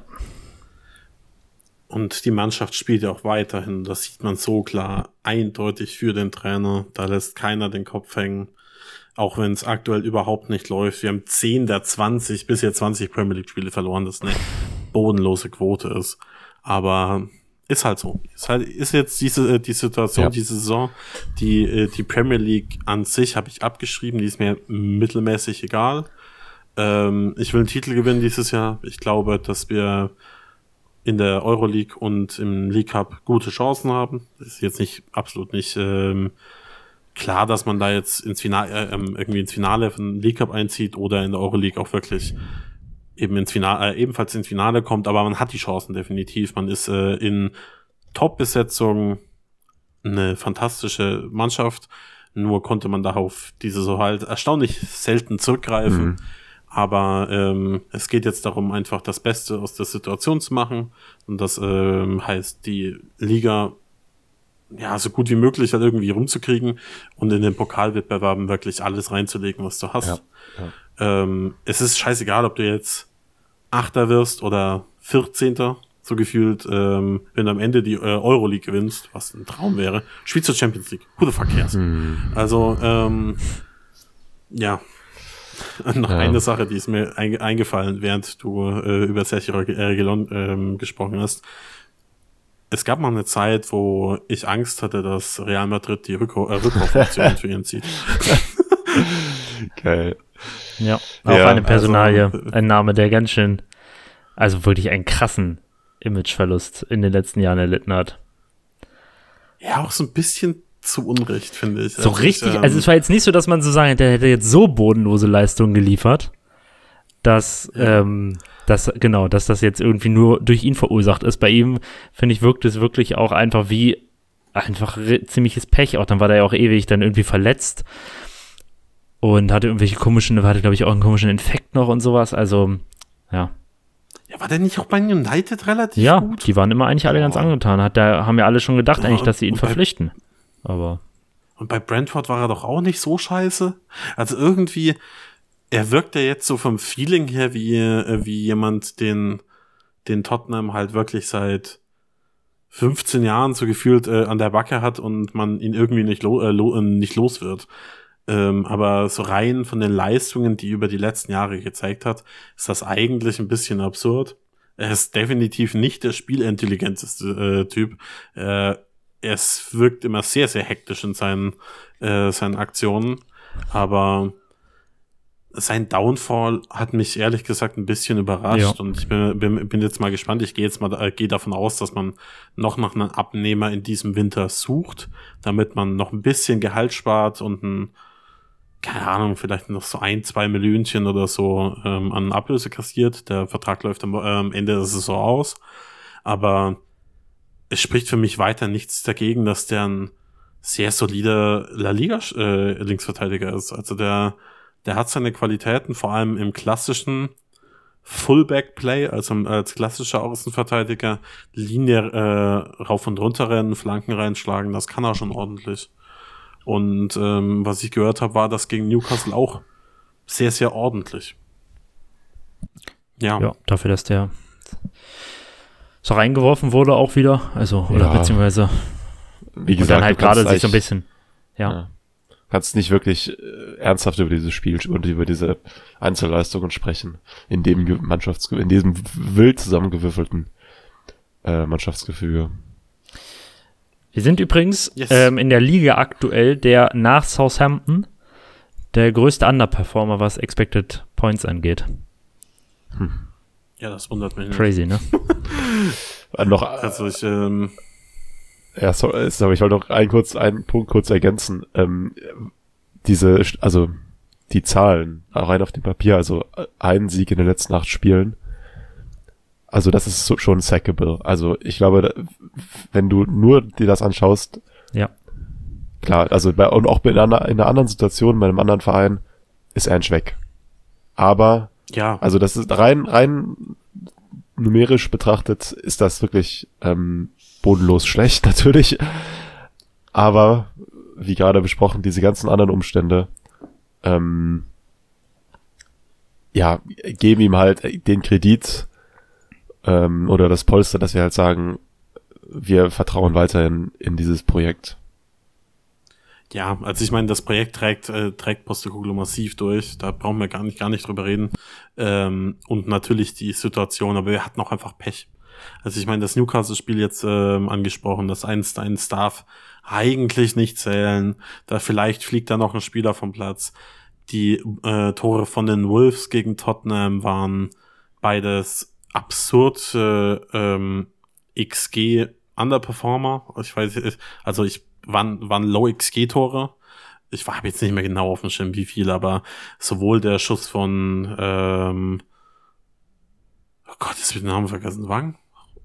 Und die Mannschaft spielt ja auch weiterhin, das sieht man so klar, eindeutig für den Trainer, da lässt keiner den Kopf hängen, auch wenn es aktuell überhaupt nicht läuft. Wir haben zehn der zwanzig, bisher zwanzig Premier League Spiele verloren, das eine bodenlose Quote ist. Aber ist halt so. Ist halt, ist jetzt diese, die Situation, ja. diese Saison, die, die Premier League an sich habe ich abgeschrieben, die ist mir mittelmäßig egal. Ähm, ich will einen Titel gewinnen dieses Jahr. Ich glaube, dass wir in der Euroleague und im League Cup gute Chancen haben. Das ist jetzt nicht, absolut nicht, ähm, klar, dass man da jetzt ins Finale, äh, irgendwie ins Finale von League Cup einzieht oder in der Euroleague auch wirklich eben ins Finale, äh, ebenfalls ins Finale kommt, aber man hat die Chancen definitiv. Man ist äh, in Top-Besetzung eine fantastische Mannschaft. Nur konnte man darauf diese so halt erstaunlich selten zurückgreifen. Mhm. Aber ähm, es geht jetzt darum, einfach das Beste aus der Situation zu machen. Und das ähm, heißt, die Liga ja so gut wie möglich halt irgendwie rumzukriegen und in den Pokalwettbewerben wirklich alles reinzulegen, was du hast. Ja, ja. Ähm, es ist scheißegal, ob du jetzt Achter wirst oder Vierzehnter, so gefühlt, ähm, wenn du am Ende die äh, Euroleague gewinnst, was ein Traum wäre. Spielst du Champions League. Who the fuck cares? Hm. Also, ähm, ja. Noch Ja. eine Sache, die ist mir einge- eingefallen, während du äh, über Sergio Reguilón ähm, gesprochen hast. Es gab mal eine Zeit, wo ich Angst hatte, dass Real Madrid die Rückkau- äh, Rückkaufoption für ihn zieht. Geil. Ja, auch Ja, eine Personalie, also- ein Name, der ganz schön, also wirklich einen krassen Imageverlust in den letzten Jahren erlitten hat. Ja, auch so ein bisschen zu Unrecht, finde ich. So Also richtig, ich, ähm, also es war jetzt nicht so, dass man so sagen hätte, der hätte jetzt so bodenlose Leistungen geliefert, dass, Ja. ähm, dass, genau, dass das jetzt irgendwie nur durch ihn verursacht ist. Bei ihm, finde ich, wirkt es wirklich auch einfach wie einfach re- ziemliches Pech. Auch dann war der ja auch ewig dann irgendwie verletzt und hatte irgendwelche komischen, hatte glaube ich auch einen komischen Infekt noch und sowas. Also, ja. Ja, war der nicht auch bei United relativ Ja, gut? die waren immer eigentlich alle ganz Boah. angetan. Hat, da haben ja alle schon gedacht Ja, eigentlich, dass sie ihn und bei- verpflichten. Aber Und bei Brentford war er doch auch nicht so scheiße. Also irgendwie, er wirkt ja jetzt so vom Feeling her wie, äh, wie jemand, den, den Tottenham halt wirklich seit fünfzehn Jahren so gefühlt äh, an der Backe hat und man ihn irgendwie nicht, lo- äh, lo- äh, nicht los wird. Ähm, aber so rein von den Leistungen, die er über die letzten Jahre gezeigt hat, ist das eigentlich ein bisschen absurd. Er ist definitiv nicht der spielintelligenteste äh, Typ. Äh, es wirkt immer sehr, sehr hektisch in seinen, äh, seinen Aktionen. Aber sein Downfall hat mich ehrlich gesagt ein bisschen überrascht. Ja. Und ich bin, bin, bin jetzt mal gespannt. Ich gehe jetzt mal, äh, gehe davon aus, dass man noch nach einem Abnehmer in diesem Winter sucht, damit man noch ein bisschen Gehalt spart und ein, keine Ahnung, vielleicht noch so ein, zwei Millionchen oder so ähm, an Ablöse kassiert. Der Vertrag läuft am, äh, am Ende der Saison aus. Aber es spricht für mich weiter nichts dagegen, dass der ein sehr solider La Liga äh, Linksverteidiger ist. Also der, der hat seine Qualitäten, vor allem im klassischen Fullback-Play, also als klassischer Außenverteidiger, Linie äh, rauf und runter rennen, Flanken reinschlagen, das kann er schon ordentlich. Und ähm, was ich gehört habe, war das gegen Newcastle auch sehr, sehr ordentlich. Ja. ja, dafür, dass der so reingeworfen wurde auch wieder, also, oder Ja. beziehungsweise Wie und gesagt, dann halt du kannst gerade sich so ein eigentlich- bisschen, ja. Ja. Kannst nicht wirklich äh, ernsthaft über dieses Spiel und über diese Einzelleistungen sprechen, in dem Ge- Mannschafts in diesem wild zusammengewürfelten äh, Mannschaftsgefüge. Wir sind übrigens Yes. ähm, in der Liga aktuell der nach Southampton der größte Underperformer, was Expected Points angeht. Ja, das wundert mich nicht. Crazy, ne? Äh, noch, Also ich, ähm, ja, sorry, sorry, ich wollte noch einen, kurz, einen Punkt kurz ergänzen. Ähm, diese, also die Zahlen, rein auf dem Papier, also ein Sieg in den letzten acht Spielen, also das ist so, schon sackable. Also ich glaube, da- wenn du nur dir das anschaust, Ja. klar, also bei, und auch in einer, in einer anderen Situation, bei einem anderen Verein, ist Ange weg. Aber, ja, also das ist rein, rein numerisch betrachtet, ist das wirklich ähm, bodenlos schlecht, natürlich. Aber, wie gerade besprochen, diese ganzen anderen Umstände, ähm, ja, geben ihm halt den Kredit ähm, oder das Polster, dass wir halt sagen, wir vertrauen weiterhin in dieses Projekt. ja, also ich meine, das Projekt trägt, äh, trägt Postecoglou massiv durch, da brauchen wir gar nicht, gar nicht drüber reden. Ähm, und natürlich die Situation, aber wir hatten auch einfach Pech. Also ich meine, das Newcastle-Spiel jetzt ähm, angesprochen, das eins zu eins darf eigentlich nicht zählen. Da vielleicht fliegt da noch ein Spieler vom Platz. Die äh, Tore von den Wolves gegen Tottenham waren beides absurd äh, ähm, X G Underperformer. Ich weiß, also ich waren, waren Low X G-Tore. Ich habe jetzt nicht mehr genau auf dem Schirm, wie viel, aber sowohl der Schuss von ähm, oh Gott, jetzt hab ich den Namen vergessen. Wang?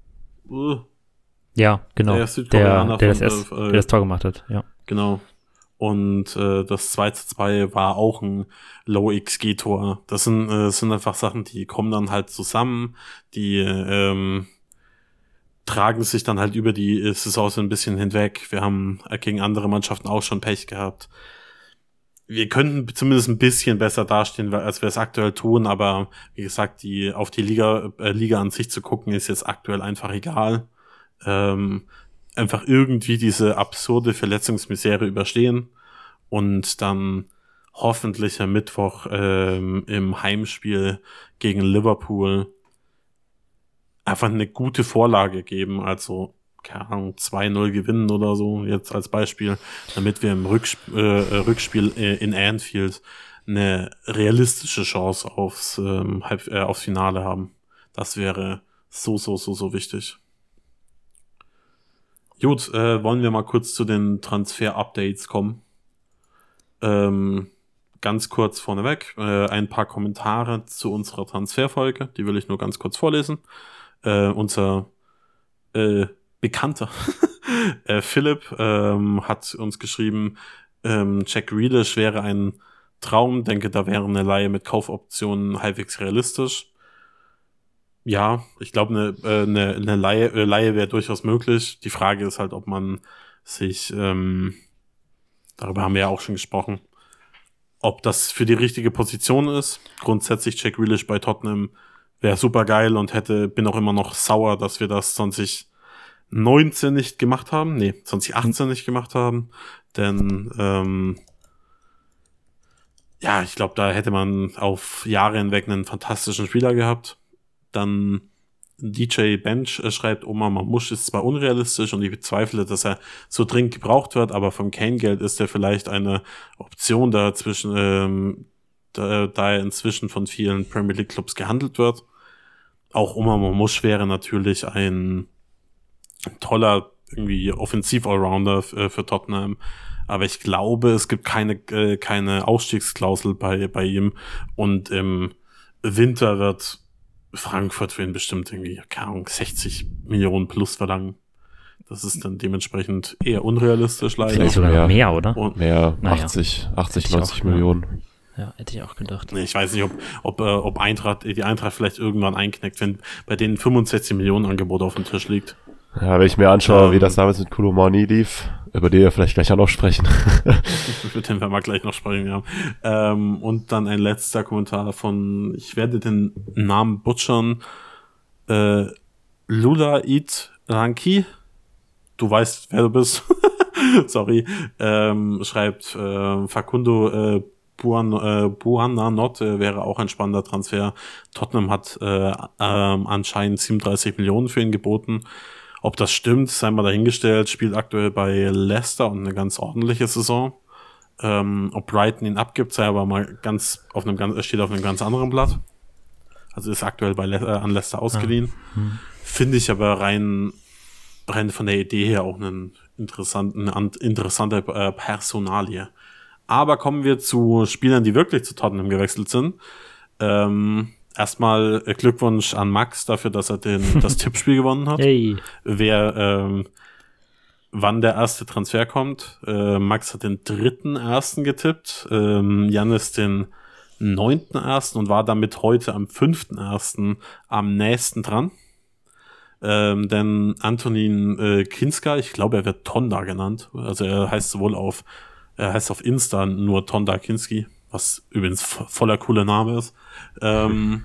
Uh, Ja, genau. Der Der, Südkoreaner der, das von, erst, äh, der das Tor gemacht hat, ja. genau. Und äh, das zwei zu zwei war auch ein Low-X G-Tor. Das sind, äh, sind einfach Sachen, die kommen dann halt zusammen, die ähm, tragen sich dann halt über die Saison so ein bisschen hinweg. Wir haben gegen andere Mannschaften auch schon Pech gehabt. Wir könnten zumindest ein bisschen besser dastehen, als wir es aktuell tun, aber wie gesagt, die auf die Liga äh, Liga an sich zu gucken, ist jetzt aktuell einfach egal. Ähm, einfach irgendwie diese absurde Verletzungsmisere überstehen und dann hoffentlich am Mittwoch ähm, im Heimspiel gegen Liverpool einfach eine gute Vorlage geben, also keine Ahnung, zwei null gewinnen oder so, jetzt als Beispiel, damit wir im Rücksp- äh, Rückspiel äh, in Anfield eine realistische Chance aufs, ähm, Halb- äh, aufs Finale haben. Das wäre so, so, so, so wichtig. Gut, äh, wollen wir mal kurz zu den Transfer-Updates kommen. Ähm, ganz kurz vorneweg, äh, ein paar Kommentare zu unserer Transferfolge, die will ich nur ganz kurz vorlesen. Äh, unser äh, Bekannter äh, Philipp ähm, hat uns geschrieben, ähm, Jack Grealish wäre ein Traum, denke, da wäre eine Leihe mit Kaufoptionen halbwegs realistisch. Ja, ich glaube, eine, äh, eine, eine Leihe, äh, Leihe wäre durchaus möglich. Die Frage ist halt, ob man sich, ähm, darüber haben wir ja auch schon gesprochen, ob das für die richtige Position ist. Grundsätzlich Jack Grealish bei Tottenham wäre super geil und hätte, bin auch immer noch sauer, dass wir das zwanzig neunzehn nicht gemacht haben. Nee, zwanzig achtzehn nicht gemacht haben. Denn, ähm, ja, ich glaube, da hätte man auf Jahre hinweg einen fantastischen Spieler gehabt. Dann D J Bench äh, schreibt, Omar Mamouche ist zwar unrealistisch und ich bezweifle, dass er so dringend gebraucht wird, aber vom Kane-Geld ist er vielleicht eine Option, da, zwischen, ähm, da, da er inzwischen von vielen Premier League Clubs gehandelt wird. Auch Omar Mamouche wäre natürlich ein toller irgendwie Offensiv-Allrounder f- für Tottenham, aber ich glaube, es gibt keine äh, keine Ausstiegsklausel bei bei ihm und im Winter wird Frankfurt für ihn bestimmt irgendwie, keine Ahnung, sechzig Millionen plus verlangen. Das ist dann dementsprechend eher unrealistisch leider. Vielleicht sogar mehr. noch mehr, oder? Und Mehr, Naja. achtzig, achtzig, Hätte ich neunzig auch, Millionen. Ja, hätte ich auch gedacht. ich weiß nicht, ob ob äh, ob Eintracht die Eintracht vielleicht irgendwann einknickt, wenn bei denen fünfundsechzig Millionen Angebot auf dem Tisch liegt. Ja, wenn ich mir anschaue, Ähm. wie das damals mit Koulibaly lief, über die wir vielleicht gleich auch noch sprechen. Über den werden wir gleich noch sprechen, ja. Ähm, und dann ein letzter Kommentar von, ich werde den Namen butchern, äh, Lulaid Ranki. Du weißt, wer du bist. Sorry. Ähm, schreibt, äh, Facundo äh, Buan, äh, Buonanotte wäre auch ein spannender Transfer. Tottenham hat äh, ähm, anscheinend siebenunddreißig Millionen für ihn geboten. Ob das stimmt, sei mal dahingestellt, spielt aktuell bei Leicester und eine ganz ordentliche Saison. Ähm, ob Brighton ihn abgibt, sei aber mal ganz auf einem ganz, steht auf einem ganz anderen Blatt. Also ist aktuell bei Le- äh, an Leicester ausgeliehen. Ja. Hm. Finde ich aber rein, rein von der Idee her auch einen interessanten, an, interessante äh, Personalie. Aber kommen wir zu Spielern, die wirklich zu Tottenham gewechselt sind. Ähm, Erstmal Glückwunsch an Max dafür, dass er den, das Tippspiel gewonnen hat. Hey. Wer, ähm, wann der erste Transfer kommt. Äh, Max hat den dritten ersten getippt. Ähm, Jannis den neunten ersten und war damit heute am fünften ersten am nächsten dran. Ähm, denn Antonin äh, Kinska, ich glaube, er wird Tonda genannt. Also er heißt sowohl auf, er heißt auf Insta nur Tonda Kinski, was übrigens vo- voller cooler Name ist. Ähm,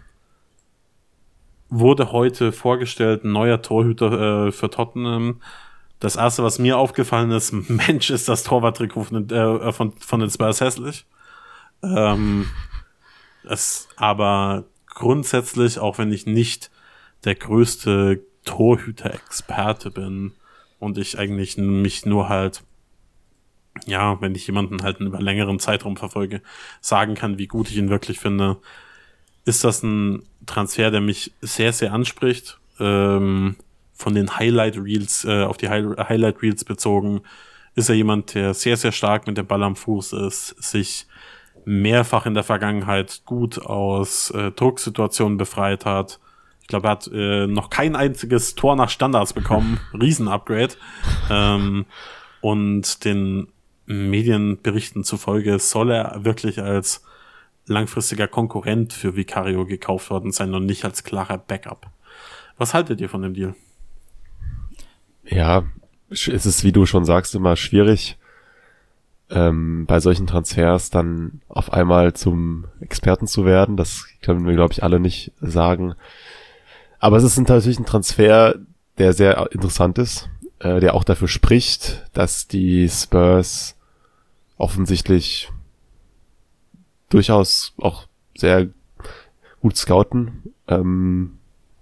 wurde heute vorgestellt, ein neuer Torhüter äh, für Tottenham. Das erste, was mir aufgefallen ist, Mensch, ist das Torwarttrikot von, äh, von, von den Spurs hässlich. Ähm, es, aber grundsätzlich, auch wenn ich nicht der größte Torhüter-Experte bin und ich eigentlich mich nur halt, ja, wenn ich jemanden halt über längeren Zeitraum verfolge, sagen kann, wie gut ich ihn wirklich finde, ist das ein Transfer, der mich sehr, sehr anspricht. Ähm, von den Highlight Reels, äh, auf die Hi- Highlight Reels bezogen, ist er jemand, der sehr, sehr stark mit dem Ball am Fuß ist, sich mehrfach in der Vergangenheit gut aus äh, Drucksituationen befreit hat. Ich glaube, er hat äh, noch kein einziges Tor nach Standards bekommen. Riesen-Upgrade. Ähm, und den Medienberichten zufolge soll er wirklich als langfristiger Konkurrent für Vicario gekauft worden sein und nicht als klarer Backup. Was haltet ihr von dem Deal? Ja, es ist, wie du schon sagst, immer schwierig, ähm, bei solchen Transfers dann auf einmal zum Experten zu werden. Das können wir, glaube ich, alle nicht sagen. Aber es ist natürlich ein Transfer, der sehr interessant ist, äh, der auch dafür spricht, dass die Spurs offensichtlich durchaus auch sehr gut scouten ähm,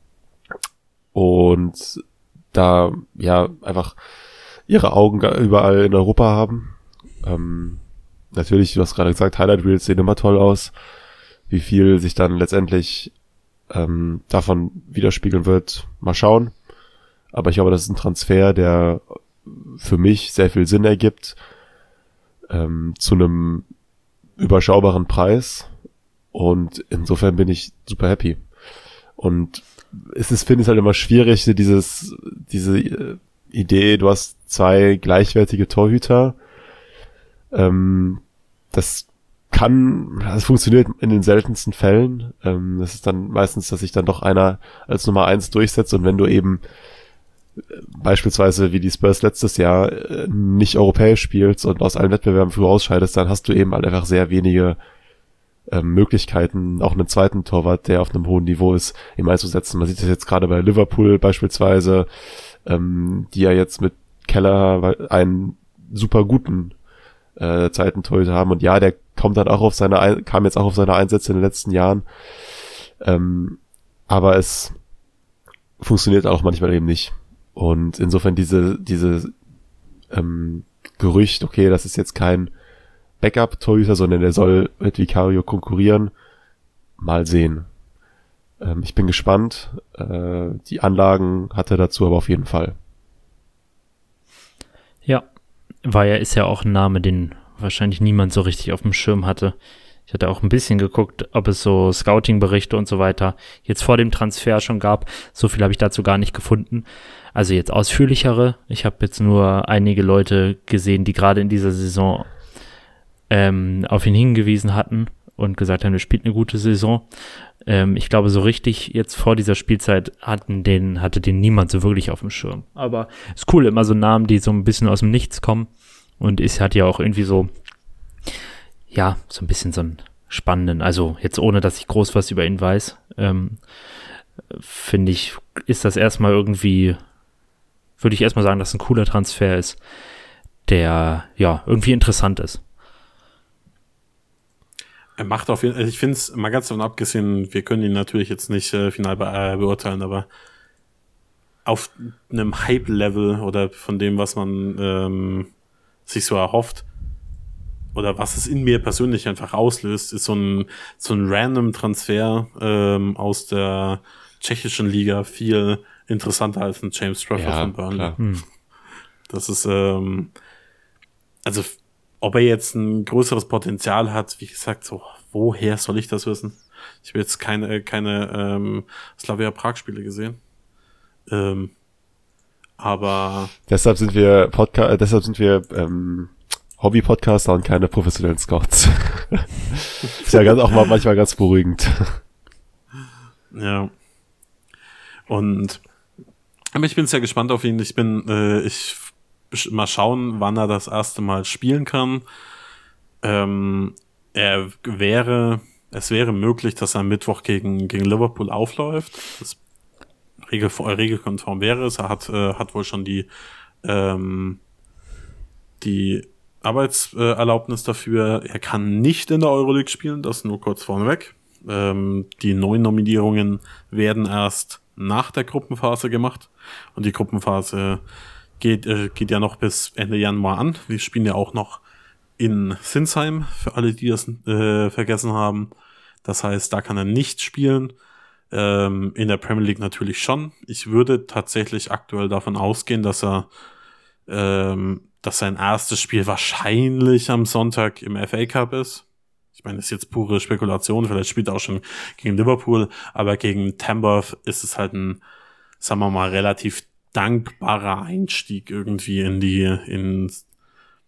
und da ja einfach ihre Augen überall in Europa haben. Ähm, natürlich, du hast gerade gesagt, Highlight Reels sehen immer toll aus. Wie viel sich dann letztendlich ähm, davon widerspiegeln wird, mal schauen. Aber ich glaube, das ist ein Transfer, der für mich sehr viel Sinn ergibt, ähm, zu einem überschaubaren Preis. Und insofern bin ich super happy. Und es ist, finde ich, halt immer schwierig, dieses, diese äh, Idee, du hast zwei gleichwertige Torhüter. Ähm, das kann, das funktioniert in den seltensten Fällen. Ähm, das ist dann meistens, dass sich dann doch einer als Nummer eins durchsetzt, und wenn du eben äh, beispielsweise wie die Spurs letztes Jahr äh, nicht europäisch spielst und aus allen Wettbewerben früh ausscheidest, dann hast du eben halt einfach sehr wenige äh, Möglichkeiten, auch einen zweiten Torwart, der auf einem hohen Niveau ist, eben einzusetzen. Man sieht das jetzt gerade bei Liverpool beispielsweise, ähm, die ja jetzt mit Keller einen super guten äh, zweiten Torhüter haben, und ja, der kommt dann auch auf seine Ein- kam jetzt auch auf seine Einsätze in den letzten Jahren, ähm, aber es funktioniert auch manchmal eben nicht, und insofern diese diese ähm, Gerücht, okay, das ist jetzt kein Backup-Torhüter, sondern der soll mit Vicario konkurrieren, mal sehen. Ähm, ich bin gespannt, äh, die Anlagen hat er dazu aber auf jeden Fall. Ja, war ja, ist ja auch ein Name, den wahrscheinlich niemand so richtig auf dem Schirm hatte. Ich hatte auch ein bisschen geguckt, ob es so Scouting-Berichte und so weiter jetzt vor dem Transfer schon gab. So viel habe ich dazu gar nicht gefunden. Also jetzt ausführlichere. Ich habe jetzt nur einige Leute gesehen, die gerade in dieser Saison ähm, auf ihn hingewiesen hatten und gesagt haben, er spielt eine gute Saison. Ähm, ich glaube, so richtig jetzt vor dieser Spielzeit hatten den, hatte den niemand so wirklich auf dem Schirm. Aber ist cool, immer so Namen, die so ein bisschen aus dem Nichts kommen. Und es hat ja auch irgendwie so, ja, so ein bisschen so einen spannenden, also jetzt ohne, dass ich groß was über ihn weiß, ähm, finde ich, ist das erstmal irgendwie, würde ich erstmal sagen, dass ein cooler Transfer ist, der, ja, irgendwie interessant ist. Er macht auf jeden Fall, ich finde es mal ganz davon abgesehen, wir können ihn natürlich jetzt nicht äh, final be äh, beurteilen, aber auf einem Hype-Level oder von dem, was man ähm, sich so erhofft, oder was es in mir persönlich einfach auslöst, ist so ein so ein random Transfer ähm, aus der tschechischen Liga viel interessanter als ein James Trafford Ja, von Burnley. Hm. Das ist, ähm, also ob er jetzt ein größeres Potenzial hat, wie gesagt, so, woher soll ich das wissen? Ich habe jetzt keine, keine ähm, Slavia Prag-Spiele gesehen. Ähm, aber Deshalb sind wir Podca- äh, deshalb sind wir ähm, Hobby-Podcaster und keine professionellen Scouts. Ist ja ganz, auch mal manchmal ganz beruhigend. ja. Und aber ich bin sehr gespannt auf ihn. Ich bin, äh, ich mal schauen, wann er das erste Mal spielen kann. Ähm, er wäre, es wäre möglich, dass er am Mittwoch gegen, gegen Liverpool aufläuft. Das regel, regelkonform wäre es. Er hat, äh, hat wohl schon die, ähm, die Arbeitserlaubnis dafür. Er kann nicht in der Euroleague spielen, das nur kurz vorneweg. Ähm, die neuen Nominierungen werden erst nach der Gruppenphase gemacht, und die Gruppenphase geht, äh, geht ja noch bis Ende Januar an. Wir spielen ja auch noch in Sinsheim, für alle, die das äh, vergessen haben. Das heißt, da kann er nicht spielen. Ähm, in der Premier League natürlich schon. Ich würde tatsächlich aktuell davon ausgehen, dass er ähm, dass sein erstes Spiel wahrscheinlich am Sonntag im F A Cup ist. Ich meine, das ist jetzt pure Spekulation, vielleicht spielt er auch schon gegen Liverpool, aber gegen Tamworth ist es halt ein, sagen wir mal, relativ dankbarer Einstieg irgendwie in die, in,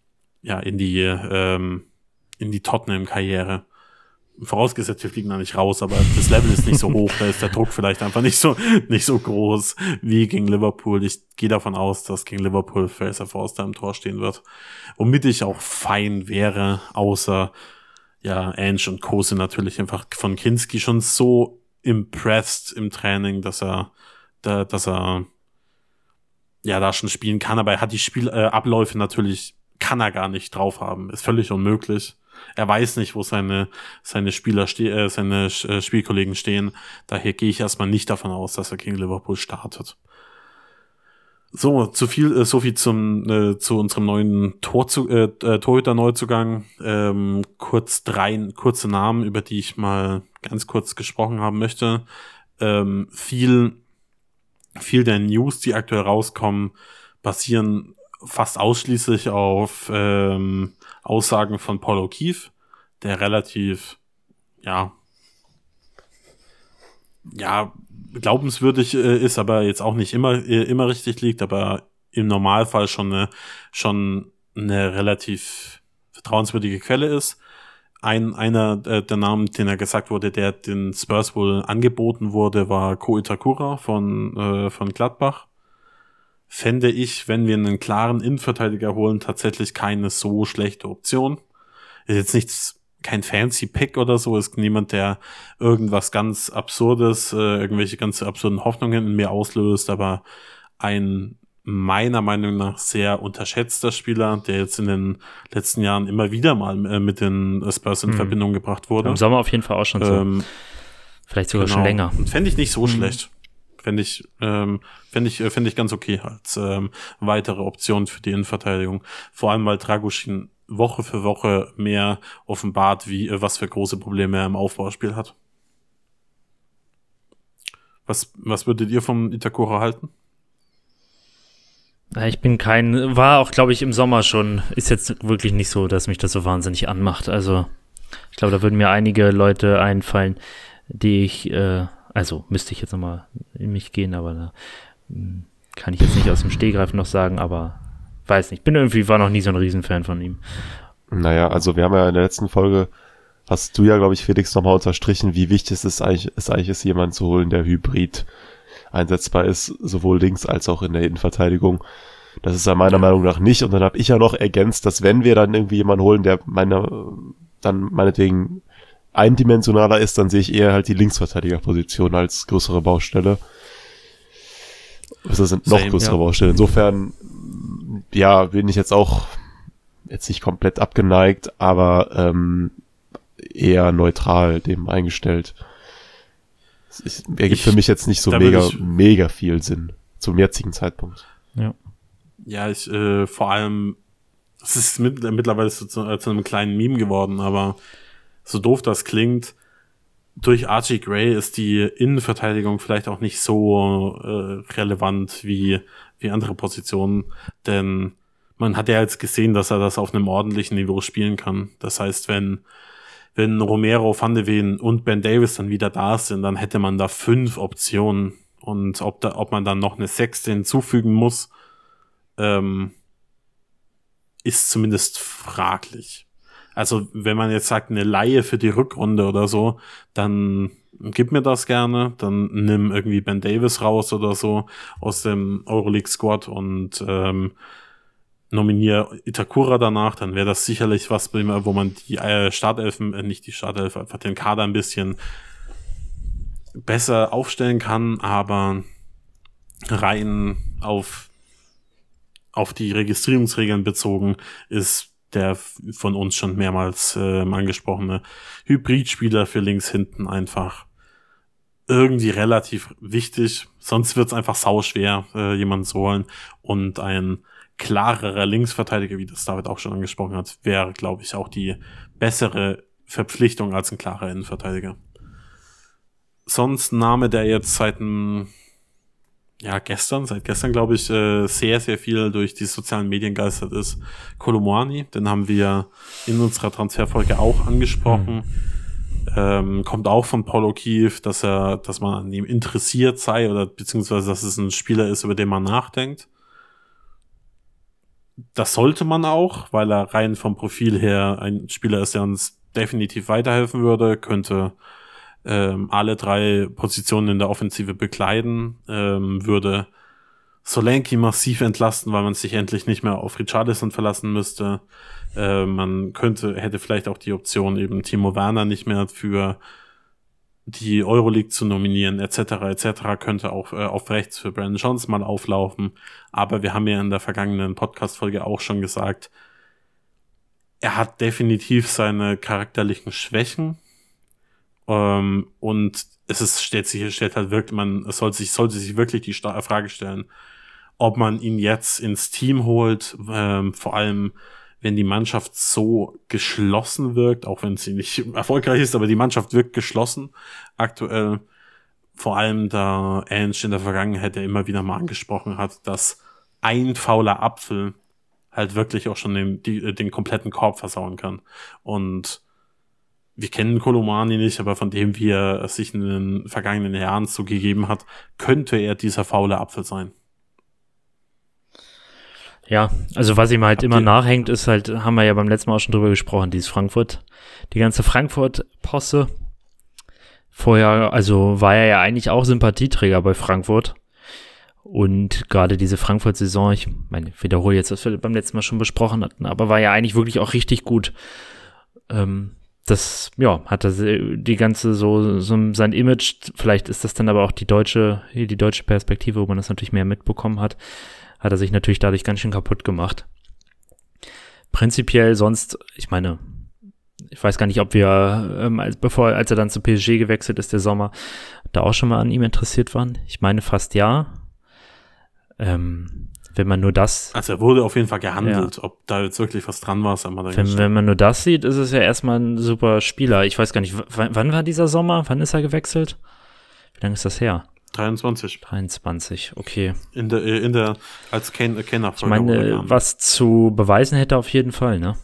ja, in die, ähm, in die Tottenham-Karriere. Vorausgesetzt, wir fliegen da nicht raus, aber das Level ist nicht so hoch, da ist der Druck vielleicht einfach nicht so, nicht so groß wie gegen Liverpool. Ich gehe davon aus, dass gegen Liverpool Fraser Forster im Tor stehen wird. Womit ich auch fein wäre, außer, ja, Ange und Co. sind natürlich einfach von Kinski schon so impressed im Training, dass er, da, dass er, ja, da schon spielen kann, aber er hat die Spielabläufe äh, natürlich, kann er gar nicht drauf haben. Ist völlig unmöglich. Er weiß nicht, wo seine seine Spieler ste- äh, seine äh, Spielkollegen stehen. Daher gehe ich erstmal nicht davon aus, dass er gegen Liverpool startet. So, zu viel, äh, so viel zum äh, zu unserem neuen Torzu- äh, Torhüter-Neuzugang. Ähm, kurz drei kurze Namen, über die ich mal ganz kurz gesprochen haben möchte. Ähm, viel viel der News, die aktuell rauskommen, basieren fast ausschließlich auf ähm, Aussagen von Paul O'Keefe, der relativ, ja, ja, glaubenswürdig äh, ist, aber jetzt auch nicht immer äh, immer richtig liegt, aber im Normalfall schon eine, schon eine relativ vertrauenswürdige Quelle ist. Ein, einer äh, der Namen, den er gesagt wurde, der den Spurs wohl angeboten wurde, war Ko Itakura von, äh, von Gladbach. Fände ich, wenn wir einen klaren Innenverteidiger holen, tatsächlich keine so schlechte Option. Ist jetzt nichts, kein fancy Pick oder so, ist niemand, der irgendwas ganz Absurdes, äh, irgendwelche ganz absurden Hoffnungen in mir auslöst, aber ein meiner Meinung nach sehr unterschätzter Spieler, der jetzt in den letzten Jahren immer wieder mal äh, mit den Spurs in hm. Verbindung gebracht wurde. Im Sommer auf jeden Fall auch schon ähm, so. Vielleicht sogar genau. schon länger. Fände ich nicht so hm. schlecht. Fände ich, ähm, fände ich, fände ich ganz okay als ähm, weitere Option für die Innenverteidigung. Vor allem, weil Dragusin Woche für Woche mehr offenbart, wie äh, was für große Probleme er im Aufbauspiel hat. Was, was würdet ihr vom Itakura halten? Ich bin kein, war auch, glaube ich, im Sommer schon, ist jetzt wirklich nicht so, dass mich das so wahnsinnig anmacht. Also, ich glaube, da würden mir einige Leute einfallen, die ich, äh, also müsste ich jetzt nochmal in mich gehen, aber da mh, kann ich jetzt nicht aus dem Stehgreif noch sagen, aber weiß nicht. Bin irgendwie, war noch nie so ein Riesenfan von ihm. Naja, also wir haben ja in der letzten Folge, hast du ja, glaube ich, Felix, nochmal unterstrichen, wie wichtig es ist eigentlich, es eigentlich ist, jemanden zu holen, der hybrid einsetzbar ist, sowohl links als auch in der Innenverteidigung. Das ist ja meiner ja. Meinung nach nicht. Und dann habe ich ja noch ergänzt, dass wenn wir dann irgendwie jemanden holen, der meine, dann meinetwegen eindimensionaler ist, dann sehe ich eher halt die Linksverteidigerposition als größere Baustelle. Das sind noch Same, größere ja. Baustellen. Insofern, ja, bin ich jetzt auch jetzt nicht komplett abgeneigt, aber ähm, eher neutral dem eingestellt. Es ergibt ich, für mich jetzt nicht so mega, ich, mega viel Sinn zum jetzigen Zeitpunkt. Ja, ja ich äh, vor allem, es ist mit, mittlerweile so zu, äh, zu einem kleinen Meme geworden, aber so doof das klingt, durch Archie Gray ist die Innenverteidigung vielleicht auch nicht so äh, relevant wie, wie andere Positionen, denn man hat ja jetzt gesehen, dass er das auf einem ordentlichen Niveau spielen kann. Das heißt, wenn wenn Romero, Van de Ven und Ben Davies dann wieder da sind, dann hätte man da fünf Optionen. Und ob da, ob man dann noch eine sechste hinzufügen muss, ähm, ist zumindest fraglich. Also wenn man jetzt sagt, eine Leihe für die Rückrunde oder so, dann gib mir das gerne, dann nimm irgendwie Ben Davies raus oder so aus dem Euroleague-Squad und ähm, nominiere Itakura danach, dann wäre das sicherlich was, wo man die äh, Startelfen, äh, nicht die Startelf, einfach den Kader ein bisschen besser aufstellen kann, aber rein auf auf die Registrierungsregeln bezogen ist der von uns schon mehrmals äh, angesprochene Hybridspieler für links hinten einfach irgendwie relativ wichtig, sonst wird es einfach sauschwer, äh, jemanden zu holen, und ein klarerer Linksverteidiger, wie das David auch schon angesprochen hat, wäre, glaube ich, auch die bessere Verpflichtung als ein klarer Innenverteidiger. Sonst ein Name, der jetzt seit ein, ja, gestern, seit gestern, glaube ich, äh, sehr, sehr viel durch die sozialen Medien geistert ist, Kolo Muani. Den haben wir in unserer Transferfolge auch angesprochen. Mhm. Ähm, kommt auch von Paul O'Keefe, dass er, dass man an ihm interessiert sei oder beziehungsweise, dass es ein Spieler ist, über den man nachdenkt. das sollte man auch, weil er rein vom Profil her ein Spieler ist, der uns definitiv weiterhelfen würde, könnte ähm, alle drei Positionen in der Offensive bekleiden, ähm, würde Solanke massiv entlasten, weil man sich endlich nicht mehr auf Richarlison verlassen müsste. Äh, man könnte, hätte vielleicht auch die Option, eben Timo Werner nicht mehr für die Euroleague zu nominieren, et cetera et cetera, könnte auch äh, auf rechts für Brandon Johnson mal auflaufen. Aber wir haben ja in der vergangenen Podcast-Folge auch schon gesagt, er hat definitiv seine charakterlichen Schwächen. Ähm, und es ist, stellt sich, stellt halt wirklich, man es sollte sich, sollte sich wirklich die Sta- Frage stellen, ob man ihn jetzt ins Team holt, ähm, vor allem wenn die Mannschaft so geschlossen wirkt, auch wenn sie nicht erfolgreich ist, aber die Mannschaft wirkt geschlossen aktuell. Vor allem, da Ange in der Vergangenheit ja immer wieder mal angesprochen hat, dass ein fauler Apfel halt wirklich auch schon den, die, den kompletten Korb versauen kann. Und wir kennen Kolomani nicht, aber von dem, wie er es sich in den vergangenen Jahren so gegeben hat, könnte er dieser faule Apfel sein. Ja, also was ihm halt Habt immer ihr- nachhängt, ist halt, haben wir ja beim letzten Mal auch schon drüber gesprochen, dieses Frankfurt, die ganze Frankfurt-Posse. Vorher, also war er ja eigentlich auch Sympathieträger bei Frankfurt. Und gerade diese Frankfurt-Saison, ich meine, ich wiederhole jetzt, was wir beim letzten Mal schon besprochen hatten, aber war ja eigentlich wirklich auch richtig gut. Ähm, das, ja, hat er die ganze so, so sein Image, vielleicht ist das dann aber auch die deutsche, die deutsche Perspektive, wo man das natürlich mehr mitbekommen hat, hat er sich natürlich dadurch ganz schön kaputt gemacht. Prinzipiell sonst, ich meine, ich weiß gar nicht, ob wir, ähm, als, bevor, als er dann zu P S G gewechselt ist, der Sommer, da auch schon mal an ihm interessiert waren. Ich meine fast ja. Ähm, wenn man nur das, Also er wurde auf jeden Fall gehandelt, ja. Ob da jetzt wirklich was dran war, sagen wir da wenn, wenn man nur das sieht, ist es ja erstmal ein super Spieler. Ich weiß gar nicht, w- wann war dieser Sommer? Wann ist er gewechselt? Wie lange ist das her? dreiundzwanzig. dreiundzwanzig, okay. In der, in der, als Ken, Kenner Ich meine, was zu beweisen hätte auf jeden Fall, ne?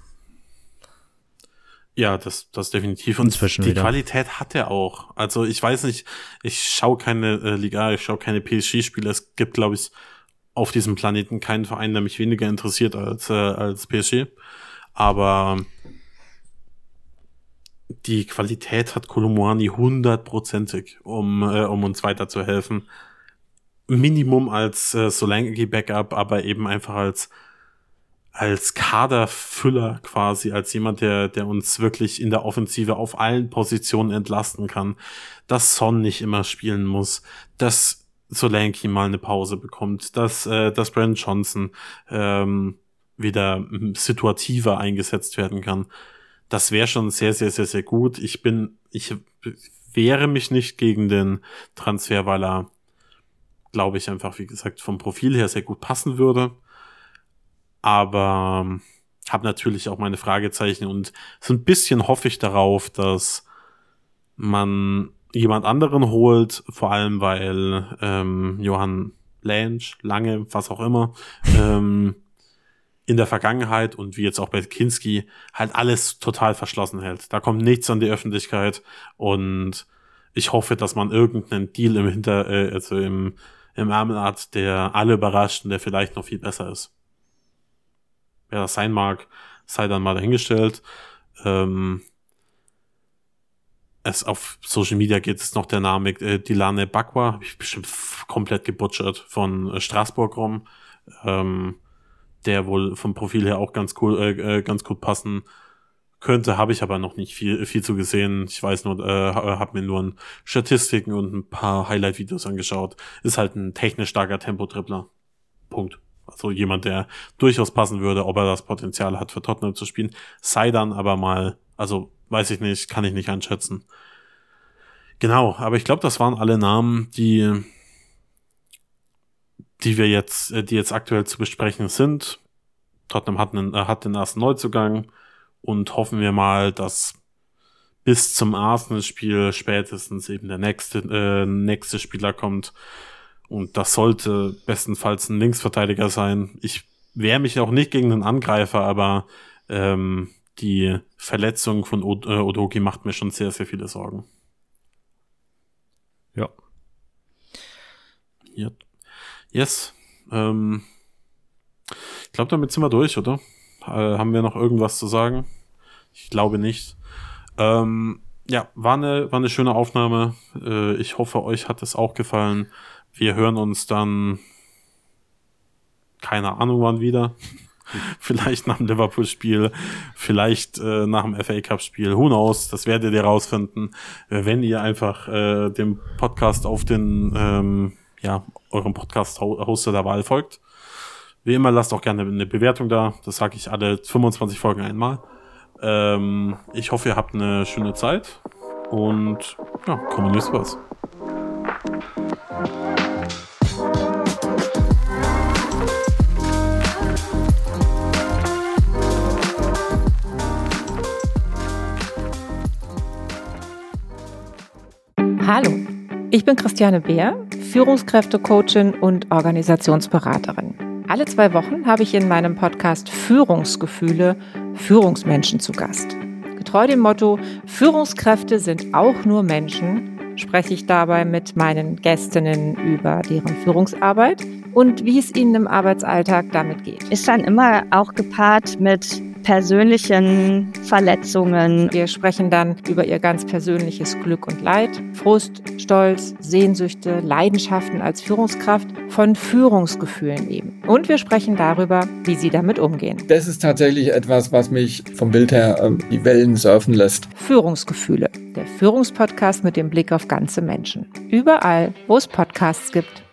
Ja, das, das definitiv. Und Inzwischen die wieder. Qualität hat er auch. Also ich weiß nicht, ich schaue keine äh, Liga, ich schaue keine P S G-Spiele. Es gibt, glaube ich, auf diesem Planeten keinen Verein, der mich weniger interessiert als, äh, als P S G. Aber die Qualität hat Kolomoani hundertprozentig, um, äh, um uns weiterzuhelfen. Minimum als äh, Solanke-Backup, aber eben einfach als als Kaderfüller quasi, als jemand, der der uns wirklich in der Offensive auf allen Positionen entlasten kann, dass Son nicht immer spielen muss, dass Solanke mal eine Pause bekommt, dass äh, dass Brandon Johnson ähm, wieder m, situativer eingesetzt werden kann. Das wäre schon sehr, sehr, sehr, sehr gut. Ich bin, ich wehre mich nicht gegen den Transfer, weil er, glaube ich, einfach, wie gesagt, vom Profil her sehr gut passen würde. Aber ähm, habe natürlich auch meine Fragezeichen und so ein bisschen hoffe ich darauf, dass man jemand anderen holt, vor allem weil ähm, Johann Lange, Lange, was auch immer, ähm, in der Vergangenheit und wie jetzt auch bei Kinski halt alles total verschlossen hält. Da kommt nichts an die Öffentlichkeit und ich hoffe, dass man irgendeinen Deal im Hinter, äh, also im, im Ärmel hat, der alle überrascht und der vielleicht noch viel besser ist. Wer das sein mag, sei dann mal dahingestellt. Ähm, es auf Social Media geht es noch der Name äh, Dilane Bakwa, habe ich bestimmt f- komplett gebutchert, von äh, Straßburg rum. Ähm, der wohl vom Profil her auch ganz cool, äh, äh, ganz gut passen könnte, habe ich aber noch nicht viel, viel zu gesehen. Ich weiß nur, äh, habe mir nur ein Statistiken und ein paar Highlight-Videos angeschaut. Ist halt ein technisch starker Tempo-Dribbler. Punkt. Also jemand, der durchaus passen würde, ob er das Potenzial hat, für Tottenham zu spielen. Sei dann aber mal, also weiß ich nicht, kann ich nicht einschätzen. Genau, aber ich glaube, das waren alle Namen, die die wir jetzt, die jetzt aktuell zu besprechen sind. Tottenham hat, einen, hat den ersten Neuzugang und hoffen wir mal, dass bis zum Arsenal-Spiel spätestens eben der nächste, äh, nächste Spieler kommt. Und das sollte bestenfalls ein Linksverteidiger sein. Ich wehre mich auch nicht gegen den Angreifer, aber ähm, die Verletzung von Od- äh, Udogie macht mir schon sehr, sehr viele Sorgen. Ja. Ja. Yes. Ähm, ich glaube, damit sind wir durch, oder? Äh, haben wir noch irgendwas zu sagen? Ich glaube nicht. Ähm, ja, war eine, war eine schöne Aufnahme. Äh, ich hoffe, euch hat es auch gefallen. Wir hören uns dann, keine Ahnung wann wieder. Vielleicht nach dem Liverpool-Spiel, vielleicht äh, nach dem F A Cup-Spiel. Who knows? Das werdet ihr rausfinden, äh, wenn ihr einfach äh, dem Podcast auf den, ähm, ja, eurem Podcast-Hoster der Wahl folgt. Wie immer, lasst auch gerne eine Bewertung da. Das sage ich alle fünfundzwanzig Folgen einmal. Ähm, ich hoffe, ihr habt eine schöne Zeit und ja, kommuniziert was. Hallo, ich bin Christiane Beer, Führungskräftecoachin und Organisationsberaterin. Alle zwei Wochen habe ich in meinem Podcast Führungsgefühle Führungsmenschen zu Gast. Getreu dem Motto, Führungskräfte sind auch nur Menschen, spreche ich dabei mit meinen Gästinnen über deren Führungsarbeit und wie es ihnen im Arbeitsalltag damit geht. Ist dann immer auch gepaart mit persönlichen Verletzungen. Wir sprechen dann über ihr ganz persönliches Glück und Leid, Frust, Stolz, Sehnsüchte, Leidenschaften als Führungskraft, von Führungsgefühlen eben. Und wir sprechen darüber, wie sie damit umgehen. Das ist tatsächlich etwas, was mich vom Bild her äh, die Wellen surfen lässt. Führungsgefühle, der Führungspodcast mit dem Blick auf ganze Menschen. Überall, wo es Podcasts gibt.